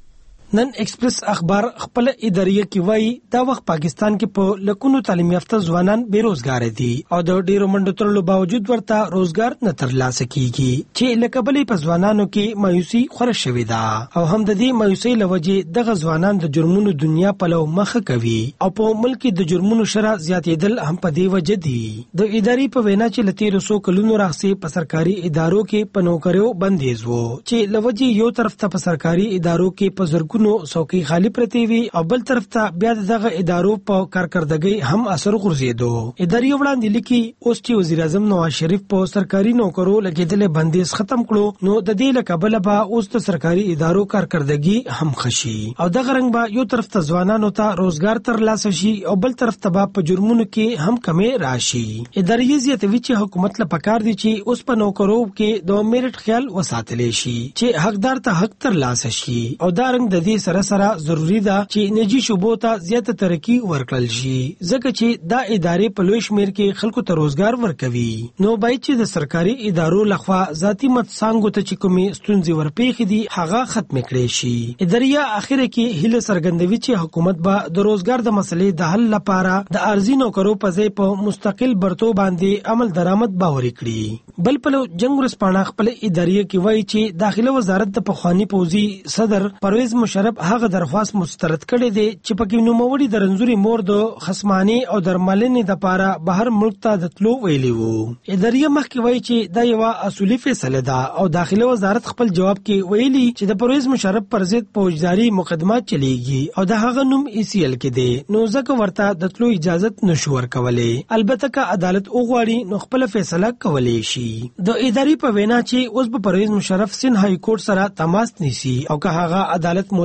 نن ایکسپریس اخبار خپل اداریه کې وایي دا وخت پاکستان کې په لکونو تعلیم یافته ځوانان بیروزګار دي او د ډیرو منډو ترلو باوجود ورته روزګار نه ترلاسه کیږي چې لکه بلې په ځوانانو کې مایوسي خوره شوې ده او هم د دې مایوسۍ لوجې دغه ځوانان د جرمونو دنیا په لو مخه کوي او په ملک د جرمونو شرح زیاتېدل هم په دې وجه دي. د ادارې په وینا چې لته رسو کلونو راځي په سرکاري ادارو کې په نوکریو بندیز وو چې لوجې یو طرف ته په سرکاري ادارو کې په زرګونو نو څوکۍ خالی پرتی وي او بل طرف ته بیا دغه ادارو په کارکردګۍ هم اثر غورځېدو. ادارې وړاندې لیکي اوس چې وزیر اعظم نواز شریف په سرکاري نوکرو لګیدل بندیز ختم کړو نو د دې لکبل به اوس د سرکاري ادارو کارکردګي هم خشي او دغه رنګ به یو طرف ته ځوانانو ته روزګار ترلاسه شي او بل طرف ته به په جرمونو کې هم کمې راشي. ادارې زیاتوي چې حکومت له پکار دي چې اوس په نوکرو کې د میرټ خیال وساتل شي چې حقدار ته حق ترلاسه شي او دا رنګ د دې سره سره ضروری ده چې نجی شوبو ته زیاته ترقی ورکړل شي ځکه چې دا ادارې په لوی شمیر کې خلکو ته روزګار ورکوي. نو باید چې د سرکاري ادارو لخوا ذاتی متسانګو ته چې کومې ستونزې ورپېښې دي هغه ختم کړي شي. ادارې اخر کې هله سرګندوي چې حکومت به د روزګار د مسلې د حل لپاره د ارزي نوکرو په ځای په مستقل برتو باندې عمل درآمد باوري کړي. بل په جنگ ورسپانه خپل ادارې کې وایي چې داخله وزارت د پخوانی پوزي صدر پرویز مشرف هغه درخواست مسترد کړي دي چې پکې نوموړي د رنځوري مور د خصماني او درملنې د پاره بهر ملک ته د تلو ویلي وو. ادارې مخکې وایي چې دا یو اصولي فیصله ده او داخله وزارت خپل جواب کې ویلي چې د پرویز مشرف پر ضد فوجداري مقدمات چلیږي او د هغه نوم ای سی ایل کې دی نو ځکه ورته د تلو اجازه نشو ورکولای. البته که عدالت وغواړي نو خپل فیصله کولای شي. د ادارې په وینا چې اوس په پرویز مشرف سن های کورټ سره تماس نیسي او که هغه عدالت مو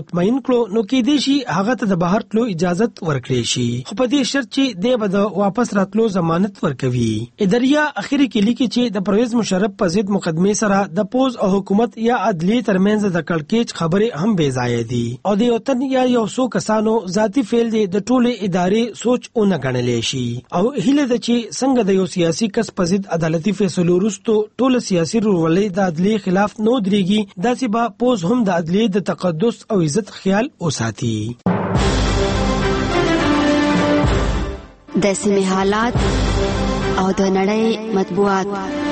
مطمئن کړو نو کې دې شي هغه ته د بهر تلو اجازه ورکړي شي، خو په دې شرط چې د به د واپس راتلو ضمانت ورکوي. اداريه اخیری کې لیکي چې د پرویز مشرف په ضد مقدمه سره د پوز او حکومت یا عدلیه ترمنځ د کړکېچ خبره هم بې ځای دي او د یو تن یا یو څو کسانو ذاتی فعل دی د ټولې ادارې سوچ اون غنلې شي او هله د چې څنګه د یو سیاسي کس په ضد عدالتي فیصلو وروسته ټول سیاسي رولې د عدلیه خلاف نو درېږي، داسې به پوز هم د عدلیه د تقدس او عزت خیال وساتي. د سیمې حالات او د نړۍ مطبوعات.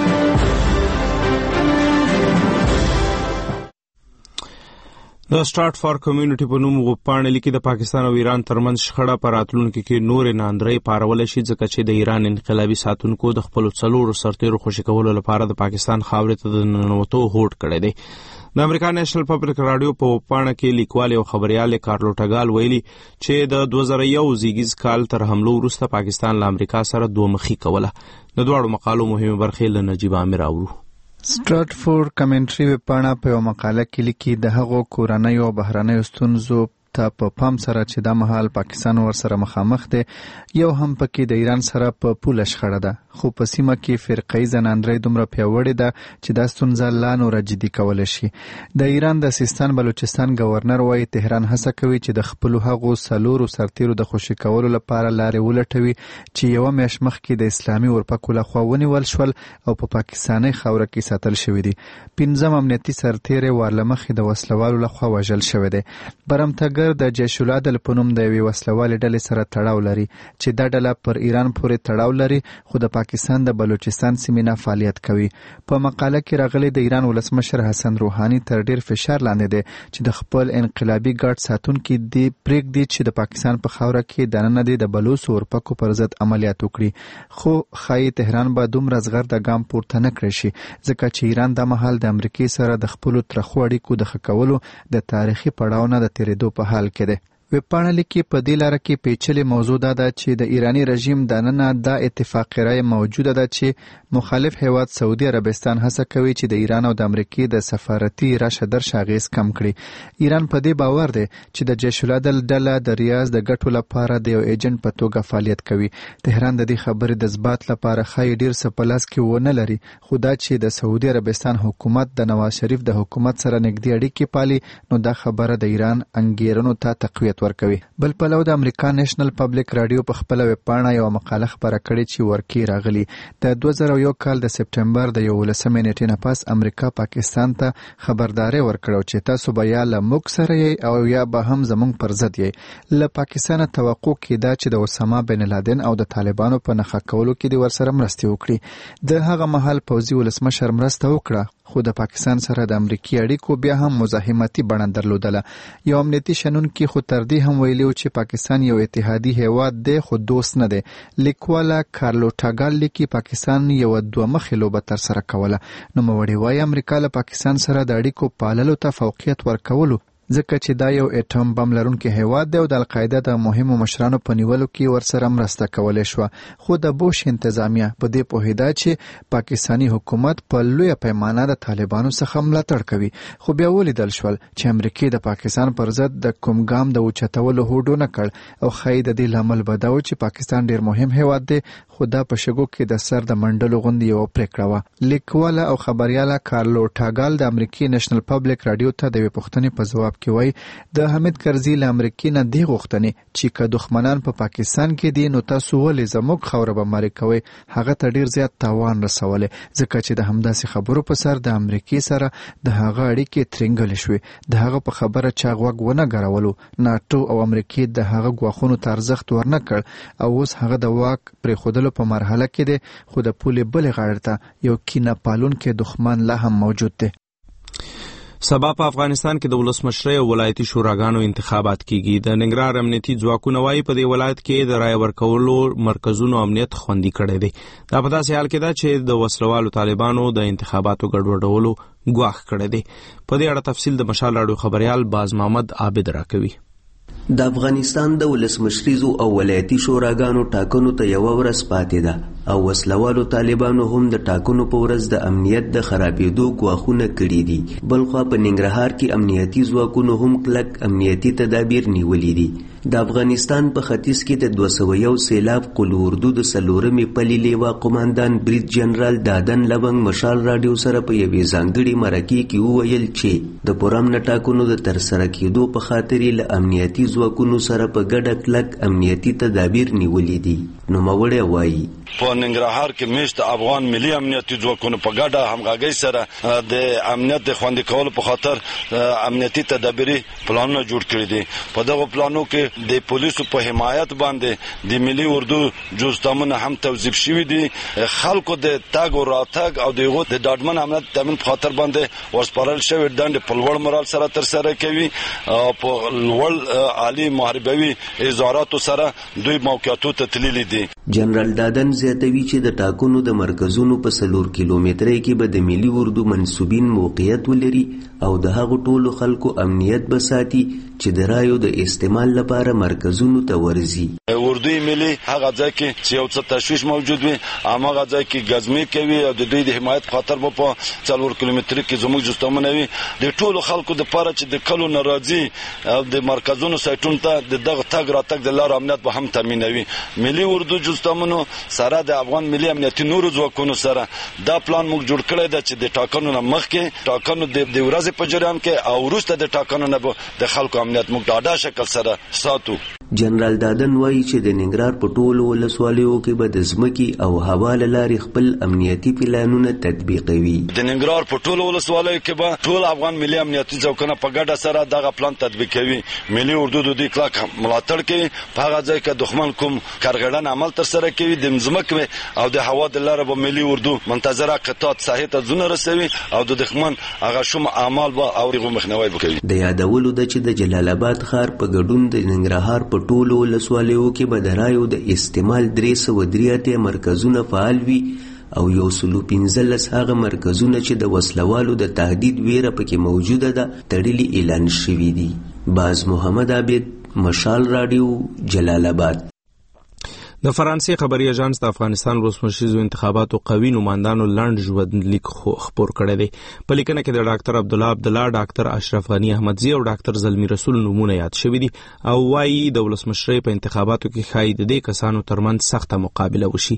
د سٹارټ فار کمیونټي په نوم غوپاڼه لیکي د پاکستان او ایران ترمنځ شخړه پر راتلونکو کې نور ناندري پارول شي، ځکه چې د ایران انقلابي ساتونکو د خپل څلورو سرتیرو خوشی کولو لپاره د پاکستان خاورې ته د ننوتو هوډ کړی دی. د امریکا نېشنل پبلک رادیو په غوپاڼه کې لیکوال او خبريال کارلو ټاګال ویلي چې د دوه زره یو زیږیز کال تر حملو وروسته پاکستان له امریکا سره دوه مخي کوله. د دواړو مقالو مهمه برخې له نجیب عامر اورو. سٹارټ فور کمنټري وپاڼه په یو مقاله کې لیکي د هغو کورنۍ او بهرنۍ ستونزو ته په پام سره چې د مهال پاکستان ورسره مخامخ دی، یو هم پکې د ایران سره په پوله شخړه ده، خو په سیمه کې فرقه‌ای زناندرۍ دومره پیاوړې ده چې دا ستونزه لا نور جدي کول شي. د ایران د سیستان بلوچستان گورنر وايي تهران هڅه کوي چې د خپل هغو سلورو سرتیرو د خوشی کولو لپاره لارې ولټوي چې یو میاش مخکې د اسلامي اورپکو لخوا ونیول شول او په پاکستاني خاوره کې ساتل شوی دي. پنځم امنیتي سرتیر ورلمخې د وسلوالو لخوا وژل شوی دی. برمتګ د جیش العدل په نوم د یوې وسلوالې ډلې سره تړاو لري چې دا ډله پر ایران پورې تړاو لري، خو د پاکستان د بلوچستان سیمې نه فعالیت کوي. په مقاله کې راغلي د ایران ولسمشر حسن روحاني تر ډیر فشار لاندې دی چې د خپل انقلابي ګارد ساتونکي دی پرېږدي چې د پاکستان په خاوره کې دننه دی د بلوڅ اورپکو پر ضد عملیات وکړي، خو ښایي تهران به دومره زغر د ګام پورته نه کړی شي ځکه چې ایران د مهال د امریکای سره د خپلو ترخو اړیکو د ښه کولو د تاریخي پړاو نه د تېرېدو په حال کې دی. وپاڼه لیکي په دې لاره کې پیچلې موضوع دا ده چې د ایرانی رژیم دننه دا اتفاقیه موجوده ده چې مخالف هیواد سعودي عربستان هڅه کوي چې د ایران او د امریکای د سفارتي راشه درشه اغیز کم کړي. ایران په دې باور دی چې د جیش العدل ډله د ریاض د ګټو لپاره د یو ایجنټ په توګه فعالیت کوي. تهران د دې خبرې د ثبات لپاره خای ډیر څه په لاس کې ونه لري، خو دا چې د سعودي عربستان حکومت د نواز شریف د حکومت سره نږدې اړیکې پالي نو دا خبره د ایران انګیرنو ته تقویت ورکوي. بل پلو د امریکا نېشنل پبلک رادیو په خپل وپاڼه یو مقاله خبره کړې چې ورکی راغلی د دوه زره یو کال د سپټمبر د یولسمې نیټې نه پس امریکا پاکستان ته خبرداري ورکړه چې تاسو به یا له موږ سره یې او یا به هم زموږ پر ضد یې. له پاکستان توقع کېده چې د اسامه بن لادن او د طالبانو په نښه کولو کې د ورسره مرستې وکړي. د هغه مهال پوځي ولسمشر مرسته وکړه، خو د پاکستان سره د امریکای اړیکو بیا هم مزاحمتي بڼه درلودله. یو امنیتي شنونکي خو تر دې هم ویلي چې پاکستان یو اتحادي هیواد دی خو دوست نه دی. لیکواله کارلو ټاګال لیکي پاکستان یو دوه مخې لوبه ترسره کوله. نوموړی وایي امریکا له پاکستان سره د اړیکو پاللو ته فوقیت ورکولو ځکه چې دا یو اټم بم لرونکی هیواد دی او د القاعده د مهمو مشرانو په نیولو کې ورسره مرسته کولی شوه. خو د بوش انتظامیه په دې پوهېده چې پاکستانی حکومت په لویه پیمانه د طالبانو څخه ملاتړ کوي، خو بیا ولیدل شول چې امریکای د پاکستان پر ضد د کوم ګام د اوچتولو هوډ ونه کړ او ښایي د دې لامل به دا و چې پاکستان ډیر مهم هیواد دی، خو دا په شګو کې د سر د منډلو غوندې یوه پرېکړه وه. لیکواله او خبریاله کارلو ټاګال د امریکای نېشنل پبلک رادیو ته د یوې پوښتنې په ځواب کې وایي د حامد کرزي له امریکای نه دی غوښتنې چې که دښمنان په پا پاکستان کې دي نو تاسو ولې زموږ خاوره بمباري کوئ، هغه ته ډیر زیات تاوان رسولی ځکه چې د همداسې خبرو په سر د امریکای سره د هغه اړیکې ترنګلې شوې. د هغه په خبره چا غوږ ونه ګرولو. ناټو او امریکای د هغه ګواښونو ته ارزښت ورنه کړ او اوس هغه د واک پرېښودلو په مرحله کې دی، خو د پولې بلې غاړې ته یو کینه پالونکی دښمن لا هم موجود دی. سبا په افغانستان کې د ولسمشرۍ او ولایتي شوراګانو انتخابات کیږي. د ننګرهار امنیتي ځواکونه وایي په دې ولایت کې د رای ورکولو مرکزونو امنیت خوندي کړی دی. دا په داسې حال کې ده چې د وسلوالو طالبانو د انتخاباتو ګډوډولو ګواښ کړی دی. په دې اړه تفصیل د مشال راډیو خبريال باز محمد عابد راکوي. د افغانستان د ولسمشریزو او ولایتي شوراګانو ټاکنو ته یوه ورځ پاتې ده او وسلوالو طالبانو هم د ټاکنو په ورځ د امنیت د خرابېدو ګواښونه کړي دي. بلخوا په ننګرهار کې امنیتي ځواکونو هم کلک امنیتي تدابیر نیولي دي. د افغانستان په ختیځ کې د دوه سوه یو سیلاب قل اردو د څلورمې پلې لیوا قماندان برید جنرال دادن لونګ مشال راډیو سره په یوې ځانګړې مرکې کې وویل چې د پرامن ټاکنو د ترسره کېدو په خاطر یې له امنیتي ځواکونو سره په ګډه کلک امنیتي تدابیر نیولي دي. نوموړی وایي په ننګرهار کې میشت افغان ملي امنیتي ځواکونو په ګډه همغږۍ سره د امنیت د خوندي کولو په خاطر امنیتي تدابیري پلانونه جوړ کړي دي. په دغه پلانو کې د پولیسو په حمایت باندې د ملي اردو جوړښتونه هم توظیف شوي دي. خلکو د تګ او راتګ او دغه د ډاډمن امنیت تامین په خاطر باندې ورسپارل شوی دندې په لوړ مورال سره ترسره کوي. په لوړ عالی محاربوي اداراتو سره دوی موقعیتو ته تللي دي. جنرال دادن زیاتوي چې د ټاکنو د مرکزونو په څلور کیلومترۍ کې به د ملي اردو منسوبین موقعیت ولري او د هغو ټولو خلکو امنیت به ساتي چې د رایو د استعمال لپاره مرکزونو ته ورځي. اردوی ملي هغه ځای کې چې یو څه تشویش موجود وي هغه ځای کې ګزمې کوي او د دوی د حمایت خاطر به په څلور کیلومترۍ کې زموږ جوړښتونه وي. د ټولو خلکو دپاره چې د کلو نه راځي او د مرکزونو سایټونو ته د دغه تګ راتګ د لارو امنیت به هم تامینوي. ملي اردو جوړښتونو سره د افغان ملي امنیتي نورو ځواکونو سره دا پلان موږ جوړ کړی ده چې د ټاکنو نه مخکې ټاکنو د ورځې په جریان کې او وروسته د ټاکنو نه به د خلکو امنیت موږ ډاډه شکل سره ساتو. جنرال دادن وایي چې د ننګرهار په ټولو ولسوالیو کې به د ځمکې او هوا له لارې خپل امنیتي پلانونه تطبیقوي. د ننګرهار په ټولو ولسوالیو کې به ټول افغان ملي امنیتي ځواکونه په ګډه سره دغه پلان تطبیقوي. ملي اردو د دې کلک ملاتړ کوي. په هغه ځای کې دښمن کوم کارګړن عمل ترسره کوي د ځمکې او د هوا د لارې به ملي اردو منتظره قطعات ساحې ته ځونه رسوي او د دښمن هغه شوم اعمال به او دغه مخنیوي وکوي. د یادولو ده چې د جلال آباد ښار په ګډون د ننګرهار په ټولو ولسوالیو کې به د رایو د استعمال درې سوه درې اتیا مرکزونه فعال وي او یو سلو پنځلس هغه مرکزونه چې د وسلوالو د تهدید ویره پکې موجوده ده تړلي اعلان شوي دي. باز محمد عابد، مشال راډیو، جلال آباد. د فرانسې خبري اژانس د افغانستان ولسمشریزو انتخاباتو قوي نمایندانو لاند ژوندلیک خپور کړی دی. په لیکنه کې د ډاکټر عبدالله عبدالله، ډاکټر اشرف غنی احمدزي او ډاکټر زلمی رسول نومونه یاد شوي دي او وایي د ولسمشرۍ په انتخاباتو کې ښایي د دې کسانو ترمنځ سخته مقابله وشي.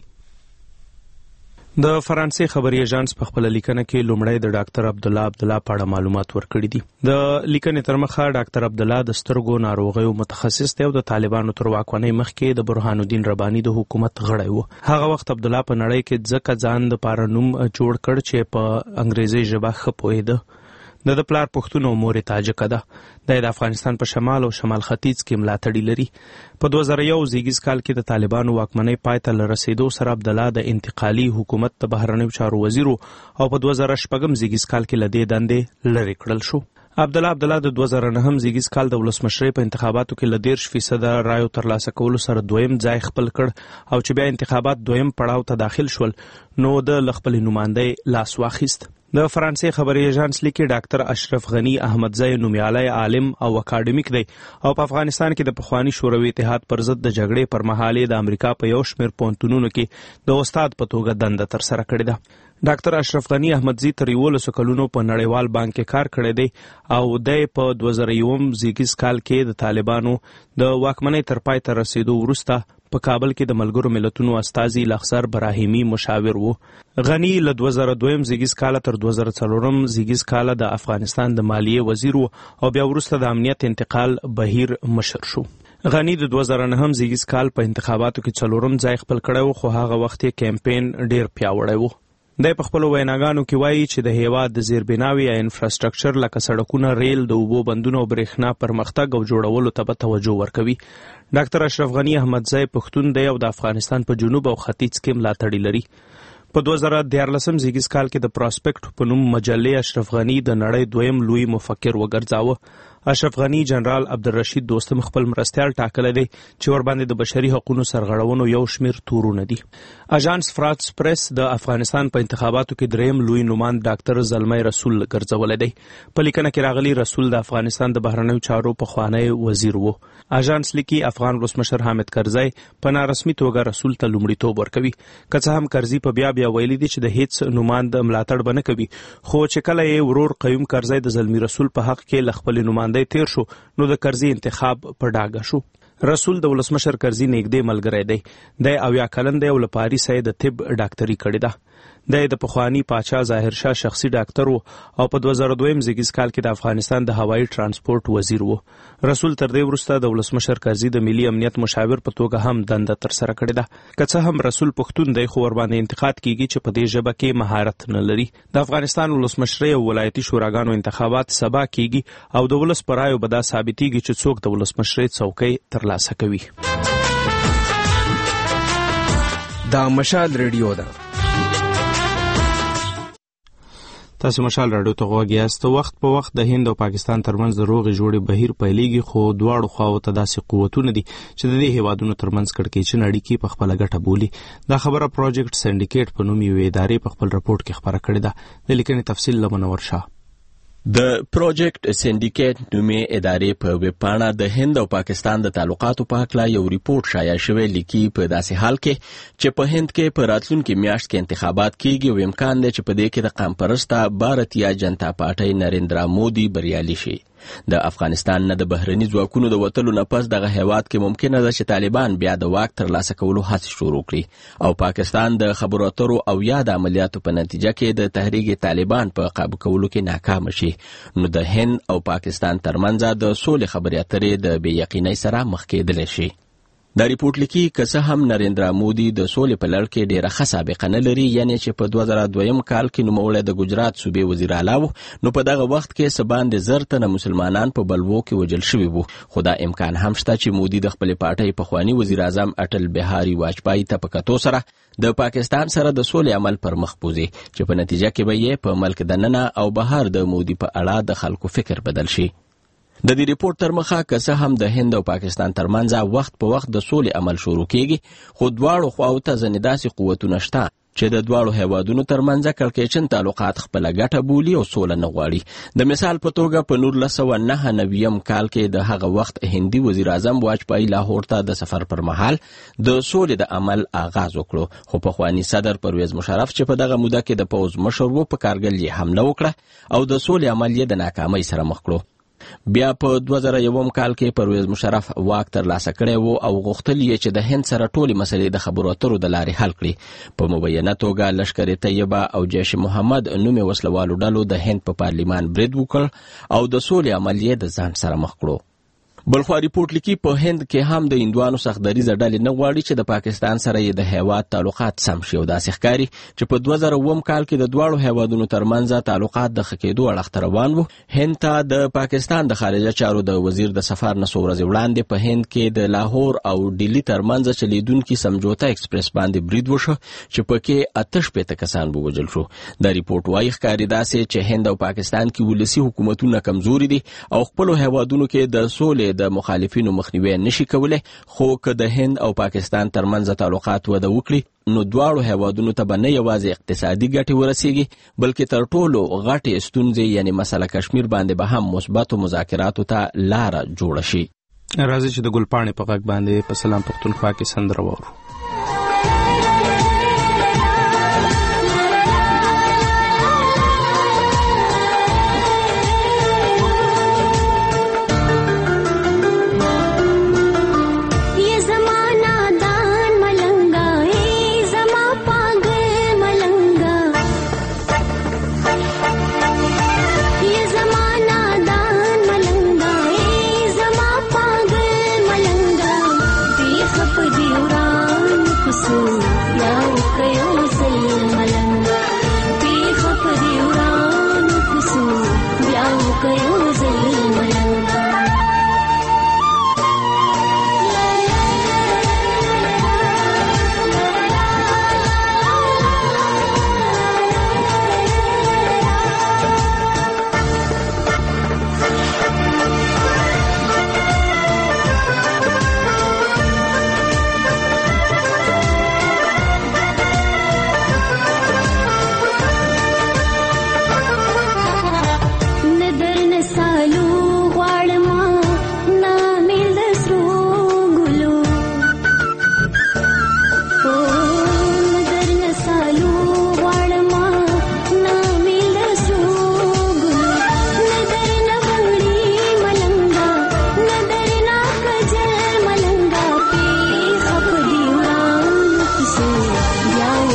د فرانسې خبري اژانس په خپل لیکنه کې لومړی د ډاکټر عبدالله عبدالله په اړه معلومات ورکړي دي. د لیکنې تر مخه ډاکټر عبدالله د سترګو ناروغیو متخصص دی او د طالبانو تر واکمنۍ مخکې د برهان الدین رباني د حکومت غړی و. هغه وخت عبدالله په نړۍ کې ځکه ځان د پاره نوم جوړ کړ چې په انګریزي ژبه ښه پوهېده. د د پلار پښتون او مور تاجکه ده. د افغانستان په شمال او شمال ختیځ کې ملاتړي لري. په دوه زره یو زیږیز کال کې د طالبانو واکمنۍ پای ته رسیدو سره عبدالله د انتقالي حکومت د بهرنیو چارو وزیر او په دوه زره شپږم زیږیز کال کې له دې دندې لرې کړل شو. عبدالله عبدالله د دوه زره نهم زیږیز کال د ولسمشرۍ په انتخاباتو کې له دېرش فیصده رایو ترلاسه کولو سره دویم ځای خپل کړ او چې بیا انتخابات دویم پړاو ته داخل شول نو د له خپلې نمایندۍ لاس واخیست. د فرانسې خبري اژانس لیکي ډاکټر اشرف غنی احمدزی نومیالی عالم او اکاډمیک دی او په افغانستان کې د پخواني شوروي اتحاد پر ضد د جګړې پر مهال د امریکا په یو شمېر پوهنتونونو کې د استاد په توګه دنده ترسره کړې ده. ډاکټر اشرف غنی احمدزي تر یولسو کلونو په نړیوال بانک کې کار کړی دی او دی په دوه زره یوم زیږیز کال کې د طالبانو د واکمنۍ تر پای ته رسیدو وروسته په کابل کې د ملګرو ملتونو استازي لخسر براهیمي مشاور و. غنی له دوه زره دویم زیږیز کال تر دوه زره څلورم زیږیز کال د افغانستان د مالیې وزیر و او بیا وروسته د امنیت انتقال بهیر مشر شو. غنی د دوه زره نهم زیږیز کال په انتخاباتو کې څلورم ځای خپل کړی و خو هغه وخت یې کمپین ډیر پیاوړی و. دی په خپلو ویناګانو کې وایي چې د هیواد د زیربناوي یا انفراسترکچر لکه سړکونه، ریل، د اوبو بندونه او برېښنا پرمختګ او جوړولو ته به توجه ورکوي. ډاکټر اشرف غنی احمدزی پښتون دی او د افغانستان په جنوب او ختیځ کې ملاتړي لري. په دوه زره دیارلسم زیږیز کال کې د پراسپیکټ په نوم مجلې اشرف غنی د نړۍ دویم لوی مفکر وګرځاوه. اشرف غنی جنرال عبدالرشید دوستم خپل مرستیال ټاکلی دی چې ورباندې د بشري حقوقو سرغړونو یو شمېر تورونه دي. اژانس فرانس پریس د افغانستان په انتخاباتو کې دریم لوی نوماند ډاکټر زلمی رسول ګرځولی دی. په لیکنه کې راغلی رسول د افغانستان د بهرنیو چارو پخوانی وزیر و. اژانس لیکي افغان ولسمشر حامد کرزی په نارسمي توګه رسول ته لومړیتوب ورکوي. که څه هم کرزي په بیا بیا ویلي دي چې د هیڅ نوماند ملاتړ به نه کوي، خو چې کله یې ورور قیوم کرزی د زلمی رسول په حق کې له خپلې نمایندۍ تیر شو نو د کرزي انتخاب په ډاګه شو. رسول د ولسمشر کرزي نږدې ملګری دی. دی اویا کلن دی او له پاریس یې د طب ډاکټري کړې ده. دی د پخواني پاچا ظاهر شاه شخصي ډاکټر و او په دوه زره دویم زیږیز کال کې د افغانستان د هوایي ترانسپورت وزیر و. رسول تر دې وروسته د ولسمشر کرزي د ملي امنیت مشاور په توګه هم دنده ترسره کړې ده. که څه هم رسول پښتون دی خو ورباندې انتقاد کیږي چې په دې ژبه کې مهارت نه لري. د افغانستان ولسمشرۍ او ولایتي شوراګانو انتخابات سبا کیږي او د ولس په رایو به دا ثابتېږي چې څوک د ولسمشرۍ څوکۍ ترلاسه کوي. دا مشال ریډیو ده. تاسو مشال راډیو ته غوږ یاست. وخت په وخت د هند او پاکستان ترمنځ د روغې جوړې بهیر پیلېږي، خو دواړو خواو ته داسې قوتونه دي چې د دې هیوادونو ترمنځ کړکېچن اړیکې په خپله ګټه بولي. دا خبره پروجیکټ سینډیکیټ په نوم یوې ادارې په خپل رپورټ کې خپره کړې ده. د لیکنې تفصیل له منور شاه. د پروجیکټ سینډیکیټ نومې ادارې په ویب پاڼه د هند او پاکستان د تعلقاتو په هکله یو ریپورټ شایع شوی لیکي په داسې حال کې چې په هند کې په راتلونکي میاشت کې انتخابات کیږي او امکان دی چې په دې کې د قام پرسته بھارتیا جنتا پارټۍ نریندرا مودي بریالي شي. د افغانستان نه د بهرني ځواکونو د وتلو نه پس دغه هیواد کې ممکنه ده چې طالبان بیا د واک ترلاسه کولو هڅې شروع کړي او پاکستان د خبرو اترو او یا د عملیاتو په نتیجه کې د تحریک طالبان په قابو کولو کې ناکام شي. نو د هند او پاکستان ترمنځ د سولې خبرې اترې د بې یقینۍ سره مخ کېدلی شي. دا ریپورټ لیکي که څه هم نریندرا مودي د سولې په لړ کې ډېره ښه سابقه نه لري، یعنې چې په دوه زره دویم کال کې نوموړی د ګجرات صوبې وزیر اعلی و، نو په دغه وخت کې څه باندې زر تنه مسلمانان په بلوو کې وژل شوي وو. خو دا امکان هم شته چې مودي د خپلې پارټۍ پخواني وزیر اعظم اټل بهاري واجپايي ته په کتو سره د پاکستان سره د سولې عمل پر مخ بوزي چې په نتیجه کې به یې په ملک دننه او بهر د مودي په اړه د خلکو فکر بدل شي. د دې ریپورت تر مخه که څه هم د هند او پاکستان ترمنځ وخت په وخت د سولې عمل شروع کیږي، خو دواړو خواو ته ځینې داسې قوتونه شته چې د دواړو هیوادونو ترمنځ کړکېچن تعلقات خپله ګټه بولي او سوله نه غواړي. د مثال په توګه په نولس سوه نهه نویم کال کې د هغه وخت هندي وزیر اعظم واجپايي لاهور ته د سفر پر مهال د سولې د عمل آغاز وکړو، خو پخواني صدر پرویز مشرف چې په دغه موده کې د پوځ مشر و په کارګل یې حمله وکړه او د سولې عمل یې د ناکامۍ سره مخ کړو. بیا په دوه زره یوم کال کې پرویز مشرف واک ترلاسه کړی و او غوښتل یې چې د هند سره ټولې مسلې د خبرو اترو د لارې حل کړي. په مبینه توګه لشکر طیبه او جیش محمد نومې وسلوالو ډلو د هند په پارلیمان برید وکړ او د سولې عمل یې د ځان سره مخ کړو. بلخوا ریپورټ لیکي په هند کې هم د هندوانو سختدریزه ډلې نه غواړي چې د پاکستان سره یې د هیواد تعلقات سم شي او داسې ښکاري چې په دوه زره اووم کال کې د دواړو هیوادونو ترمنځ تعلقات د ښه کېدو اړخ ته روان وو. هند ته د پاکستان د خارجه چارو د وزیر د سفر نه څو ورځې وړاندې په هند کې د لاهور او ډیلي ترمنځ چلیدونکي سمجوته ایکسپریس باندې برید وشو چې پکې اته شپېته کسان ووژل شو. دا ریپورټ وایي ښکاري داسې چې هند او پاکستان کې ولسي حکومتونه کمزوري دي او خپلو هیوادونو کې د سولې د مخالفینو مخنیوی نشي کولی، خو که د هند او پاکستان ترمنځ تعلقات وده وکړي نو دواړو هیوادونو ته به نه یوازې اقتصادي ګټې ورسیږي بلکې تر ټولو غټې ستونزې یعنې مسله کشمیر باندې به هم مثبتو مذاکراتو ته لاره جوړه شي. راځي چې د ګلپاڼې په غږ باندې په سلام پښتونخوا کې سندره واورو.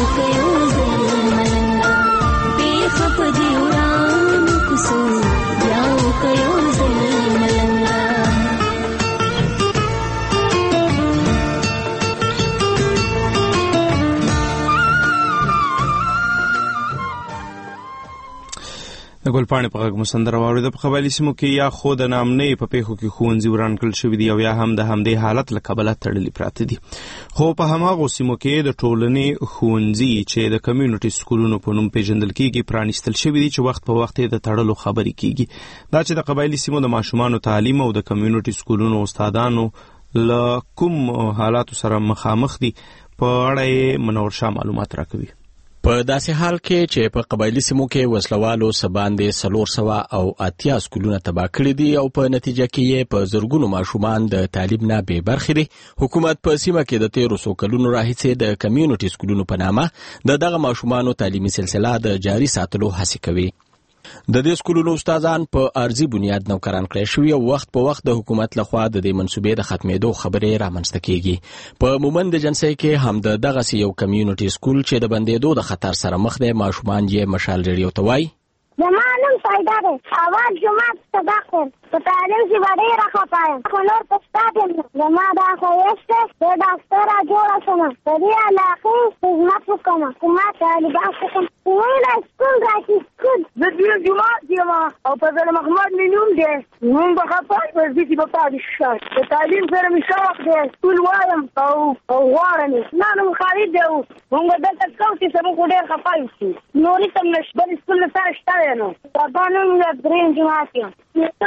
د ګلپاڼې په غږ مو سندره واورېده. په قبایلي سیمو کې یا خو د ناامنۍ په پیښو کې ښوونځي وران کړل شوي دي او یا هم د همدې حالت له کبله تړلي پراته دي. خو په هماغو سیمو کې د ټولنې ښوونځي چې د کمیونټي سکولونو په نوم پیژندل کېږي پرانیستل شوي دي چې وخت په وخت د تړلو خبرې کېږي. دا چې د قبایلي سیمو د ماشومانو تعلیم او د کمیونټي سکولونو استادانو له کوم حالاتو سره مخامخ دي په اړه یې منور شاه معلومات راکوي. په داسې حال کې چې په قبایلي سیمو کې وسلوالو سباندې څلور سوه او اتیا سکولونه تباه کړي دي او په نتیجه کې یې په زرګونو ماشومان د تعلیم نه بې برخې دي. حکومت په سیمه کې د تیرو څو کلونو راهیسې د کمیونټي سکولونو په نامه د دغه ماشومانو تعلیمي سلسله د جاري ساتلو هڅې کوي. د دې سکولونو استادان په ارزي بنیاد نوکران کړی شوي او وخت په وخت د حکومت لخوا د دې منصوبې د ختمېدو خبرې رامنځته کیږي. په مومند جنسۍ کې هم د دغسې یو کمیونټي سکول چې د بندېدو د خطر سره مخ دی ماشومان یې مشال ریډیو ته وایي زما نوم سایده دی. اول جمعه صبح خیر په تعلیم کې به ډېره خفه یم خو نور په استاد یم. زما دا ښایست دی زه ډاکټره جوړه شوم په دې علاقې خدمت وکړم حکومت طالبان څخه زموږ له سکول راکړي سکول زه دې جومات یم او په زل محمد مې نوم دی. نوم به خفه په دې کې به پاتې شم. په تعلیم سره مې شوق دی سکول وایم او او غواړم یې زما نوم خالد دی. موږ دلته کوو چې زموږ خو ډېر خفه یو نورې ته مې بل سکول نه سره شته دی نو بابا نوم د درېیم جومات یم.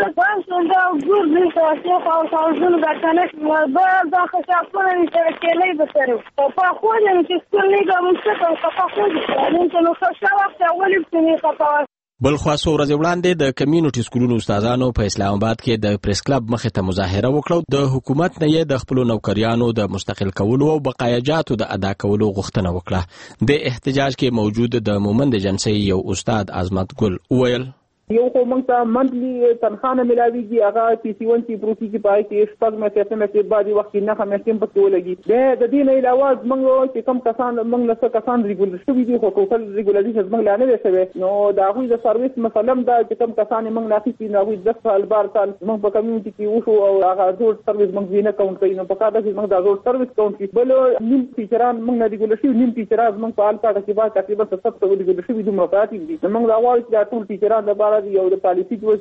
شونده او جور دې ته شیخ او سازونو ګټنه بل دا خشاپونه یې سره کېلې به سره او په خو دې چې سکول نه کوم څه او په خو دې نن نو ښه وخت اولې په خطا. بل خوا څو ورځې وړاندې د کمیونټي سکولونو استادانو په اسلام آباد کې د پریس کلب مخې ته مظاهره وکړه. د حکومت نه یې د خپلو نوکریانو د مستقل کولو او بقایاجاتو د ادا کولو غوښتنه وکړه. د احتجاج کې موجود د مومند جنسۍ یو استاد عظمت ګل وویل یو خو موږ ته منتلی تنخواه نه ملاویږي هغه پی سی ون چې پروسي کې پای کې شپږ میاشتې اتم میاشتې بعد وخت نه هم میاشتې په کې ولګي. د دې نه علاوه موږ چې کوم کسان موږ له څه کسان ریګولر شوي دي خو ټوټل ریګولریشن موږ لا نه دی شوی نو د هغوی د سرویس مثلا دا چې کوم کسان موږ نه اخیستي نو هغوی دس سال بار سال موږ په کمیونټي کې وشو او هغه زوړ سرویس موږ نه کاونټ کوي. نو په کار ده چې موږ دا زوړ سرویس کاونټ کوي. بل نیم ټیچران موږ نه ریګولر شوي نیم ټیچران موږ په حال کاټه کې بعد تقریبا ست سو ریګولر شوي دومره پاتې دي. موږ دا وایو چې دا ټول ټیچران د بار یو د پالیسي د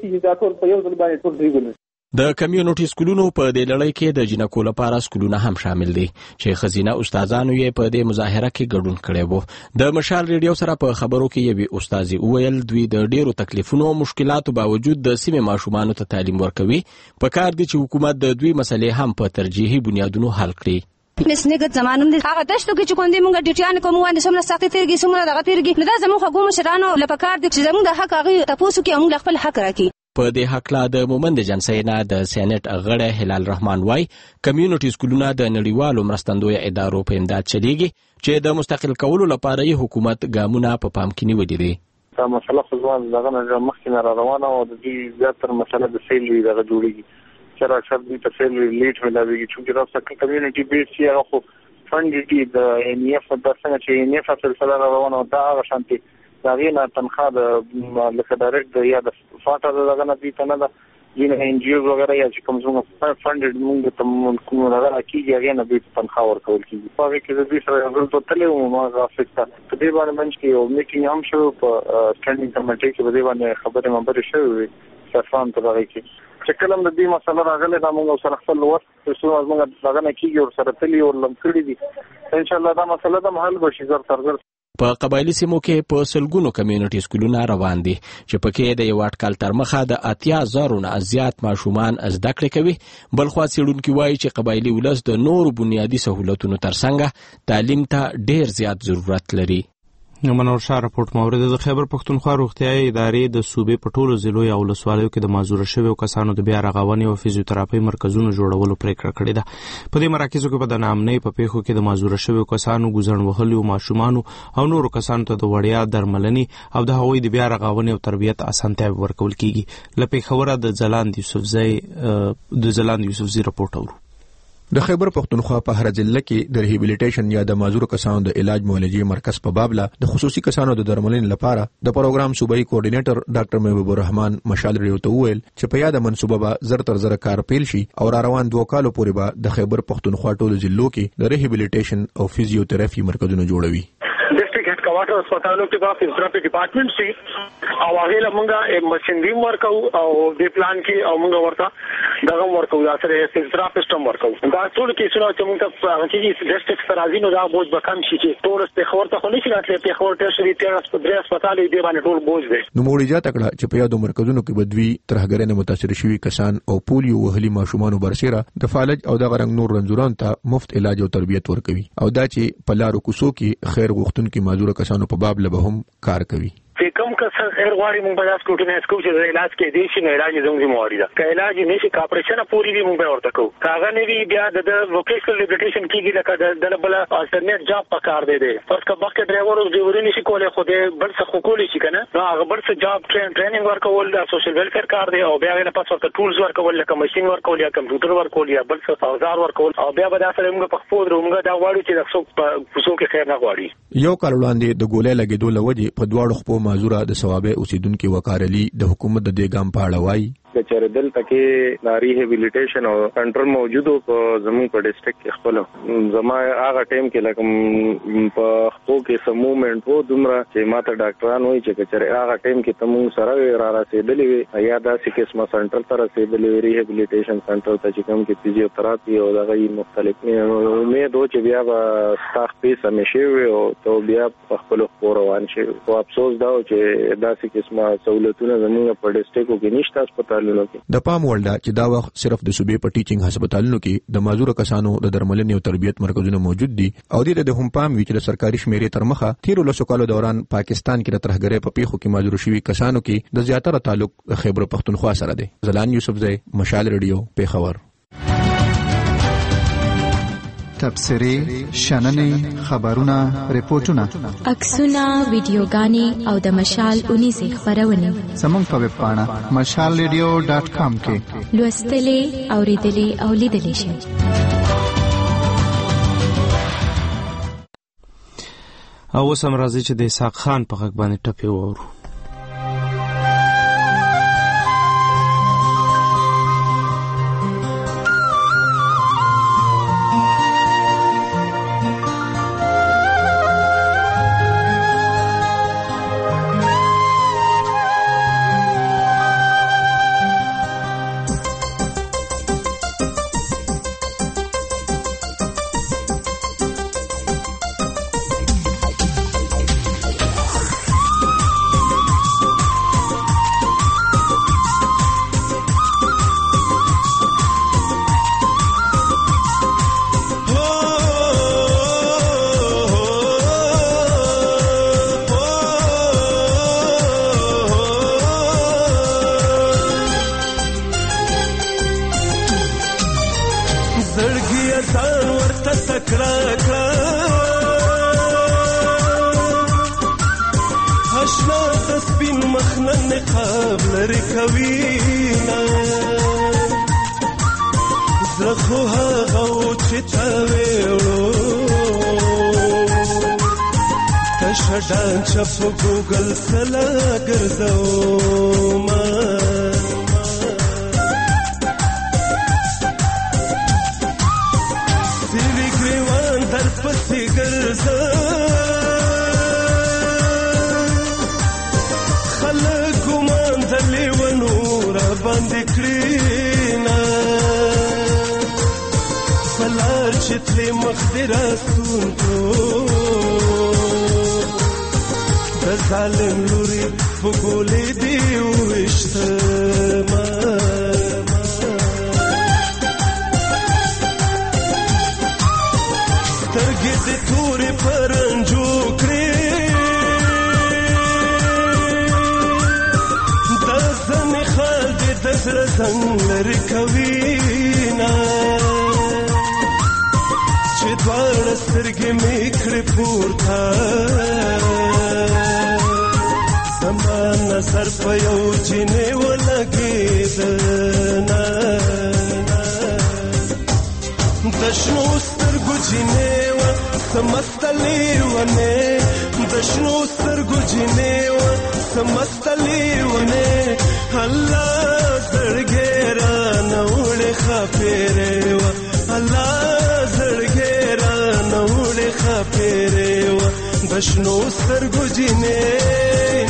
کمیونټي سکولونو په دې لړۍ کې د جنکو لپاره سکولونه هم شامل دي چې خزینه استادانو یې په دې مظاهره کې ګډون کړی وو. د مشال ریډیو سره په خبرو کې یوې استاذي وویل دوی د ډیرو تکلیفونو او مشکلاتو باوجود د سیمې ماشومانو ته تعلیم ورکوي. په کار دي چې حکومت د دوی مسلې هم په ترجیحي بنیادونو حل کړي. نسنګت زمانم دي هغه دشتو کې چې کوندې مونږ ډیټیان کوم وانه سمره سختي تیرګي سمره دغه تیرګي نو دا زموږ حکومت شرانو لپاره دي چې زموږ د حق هغه تاسو کې موږ خپل حق راکړي. په دې حق لا د مومند جنسۍ نه د سېنات غړی هلال رحمان وای کمیونټي سکولونه د نړیوالو مرستندوی ادارو په امداد چلیږي چې د مستقل کولو لپاره یې حکومت ګامونه په پام کې نیولي دي. دا مسله خو ځوان دغه نه مخکې نه روانه او د دې زیاتره مسله د سیل دغه جوړیږي چې راځي د تفصیل لیټ ملاويږي چې راځي کمیونټي بیس یې هغه فند دي د ان اف د څنګه چې ان اف سلسله روانه دا هغه شانتي دا غینا تنخواه د لکه ډایرکټ یا د فاټا دغه نه دي کنه دا جن ان جی او وغیرہ یا چې کوم څنګه فند موږ ته کوم راغلا کیږي هغه نه به تنخواه ورکول کیږي. په هغه کې د دې سره یو ټول تلو ما غافکتا په دې باندې منځ کې یو میټینګ هم شو په سټانډینګ کمیټې کې په دې باندې خبرې مبرې شوې صرفان ته راغی چې کلم د دې مسله راغله دا موږ سره خپل وخت څو موږ دغه نه کیږي او سره تللی او لم کړی دي ان شاء الله دا مسله د محل بشي زر تر زر. په قبایلی سیمو کې په سلګونو کمیونټي سکولونه روان دي چې پکې د یو اټکل تر مخه د اتیا زره نه زیات ماشومان زده کړې کوي. بل خو څېړونکي وایي چې قبایلی ولس د نورو بنیادی سہولتونو ترڅنګ تعلیم ته ډېر زیات ضرورت لري. منور شاه راپورټ مورد د خیبر پښتونخوا روغتیايي ادارې د صوبې په ټولو ضلعو او ولسوالیو کې د معذوره شویو کسانو د بیا رغونې او فزیوتراپي مرکزونو جوړولو پریکړه کړې ده. په دې مراکزو کې به د ناامنۍ په پیښو کې د معذوره شویو کسانو ګوزن وهلو ماشومانو او نورو کسانو ته د وړیا درملنې او د هغوی د بیا رغونې او تربیت اسانتیا ورکول کیږي. له پېښوره د ځلاند یوسفزۍ د ځلاند یوسفزۍ راپورټ اورو. د خیبر پختونخوا په هر ضلع کې د ریهابلیټیشن یا د معذور کسانو د علاج معالجې مرکز په باب له د خصوصي کسانو د درملنې لپاره د پروګرام صوبایي کوارډینیټر ډاکټر محبوب الرحمن مشال ریو ته وویل چې په یاده منصوبه به زر تر زر کار پیل شي او را روان دوه کالو پورې به د خیبر پختونخوا ټولو ضلعو کې د ریهابلیټیشن او فزیوتراپي مرکزونه جوړوي. کواټر هسپتالو کې به فزیوتراپي ډپارټمنټ شي او هغه لمونګه مشینری ورکو او د پلان کې او موږ ورته دغه ورکو دا سره فزیوتراپیسټ هم ورکو دا ټول کې څنګه چې موږ ته هغه چې ډیسټریکټ سرازي نو دا بوج به کم شي چې ټول ته خبر ته خو نه شي راتلې په خبر ته شي چې هسپتال هسپتال دی باندې ټول بوج دی. نو موږ اجازه تکړه چې په یادو مرکزونو کې بدوي ترهګرۍ نه متاثر شوي کسان او پولیو وهلي ماشومان برسره د فالج او د غرنګ نور رنځوران ته مفت علاج او تربیت ورکوي او دا چې په لارو کوڅو کې خیر غوښتونکو معذور کسانو په باب له هم کار کوي. چې کوم کس خیر غواړي موږ به تاسو ټول نه اسکو چې علاج کې دي شي نه علاج زموږ ذمہواری ده که علاج نشي کا اپریشن پوری دی موږ به ورته کوو کاغه نه وی بیا د ووکیشنل ریهابلیټیشن کیږي لکه د بل الټرنیټ جاب پکار دی دی پس که بخښه ډرایور او ډرایور نشي کولای خو دې بل څه خو کولی شي کنه نو هغه بل څه جاب ټرین ټریننګ ورکول د سوشل ویلفیر کار دی او بیا نه پس ورته ټولز ورکول لکه ماشين ورکول یا کمپیوټر ورکول یا بل څه اوزار ورکول او بیا به تاسو موږ په خپل رومګه دا وایو چې د څوک په کوڅو کې خیر نه غواړي. یو کال وړاندې د ګولې لګېدو لوجه په دواړو خپل معذوره د ثواب اوسیدونکو وکارلی د حکومت د دېګام په اړه وایي چې دل تکي ناری ریهابلیټیشن او کنټرول موجودو په زموږ په ډیسټریکټ کې خپل زما هغه ټیم کې لکه په خپل کې سمومنت وو دومره چې ماته ډاکټران وایي چې چې هغه ټیم کې تمو سره را رسیدلې یا داسې قسمه سنټر ته رسیدلې ریهابلیټیشن سنټر ته چې کوم کې فزیوتراپي او دغه مختلف امید و چې بیا به ستاخ پیسه مشي او ته بیا په خپل روان شي او افسوس دا چې داسې قسمه سہولتونه زموږ په ډیسټریکټ کې نشته هسپتال. د پام ولدا چې دا وخت صرف د صوبې په ټیچینګ هسپتالونو کې د معذور کسانو د درملنې او تربیت مرکزونه موجود دي او د هم پام وی چې د سرکاري شمیرې تر مخه تیر لسو کالو دوران پاکستان کې د ترهګرۍ په پیښو کې معذور شوي کسانو کې د زیاتره تعلق خیبر پختونخوا سره دی. زلان یوسفزئی مشال ریډیو پیښور. تبصرې شننې خبرونه ریپورتونه عکسونه ویډیوګانې او د مشال اونیزې خبرونه زموږ په ویب پاڼه مشال ریډیو ډاټ کام کې لوستلې اوریدلې او لیدلې شئ. او اوس هم راځي چې د اسحاق خان په غږ باندې ټپې واورو. شډان چپ ګوګل سلا ګرځو ما سیوی ګریوان در پسې ګرځو خلک ګمان دلې ونور باندې کړینا فلار چتلې مخدرا سونتو ظالم لوري فګولې دی وشتما سترګې دې تورې پرنجو کړې د زنې خال دې د زړه زنګ لرې کوي نه چې دواړه سترګې مې کړې پورته زمان نظر په یو جنې ولګېدنه د سمستلی ونه د شنو سترګو جنې و سمستلی ونه الله زړګې را نوړې خپېرې و الله زړګې را نوړې خپېرې و د شنو سترګو جنې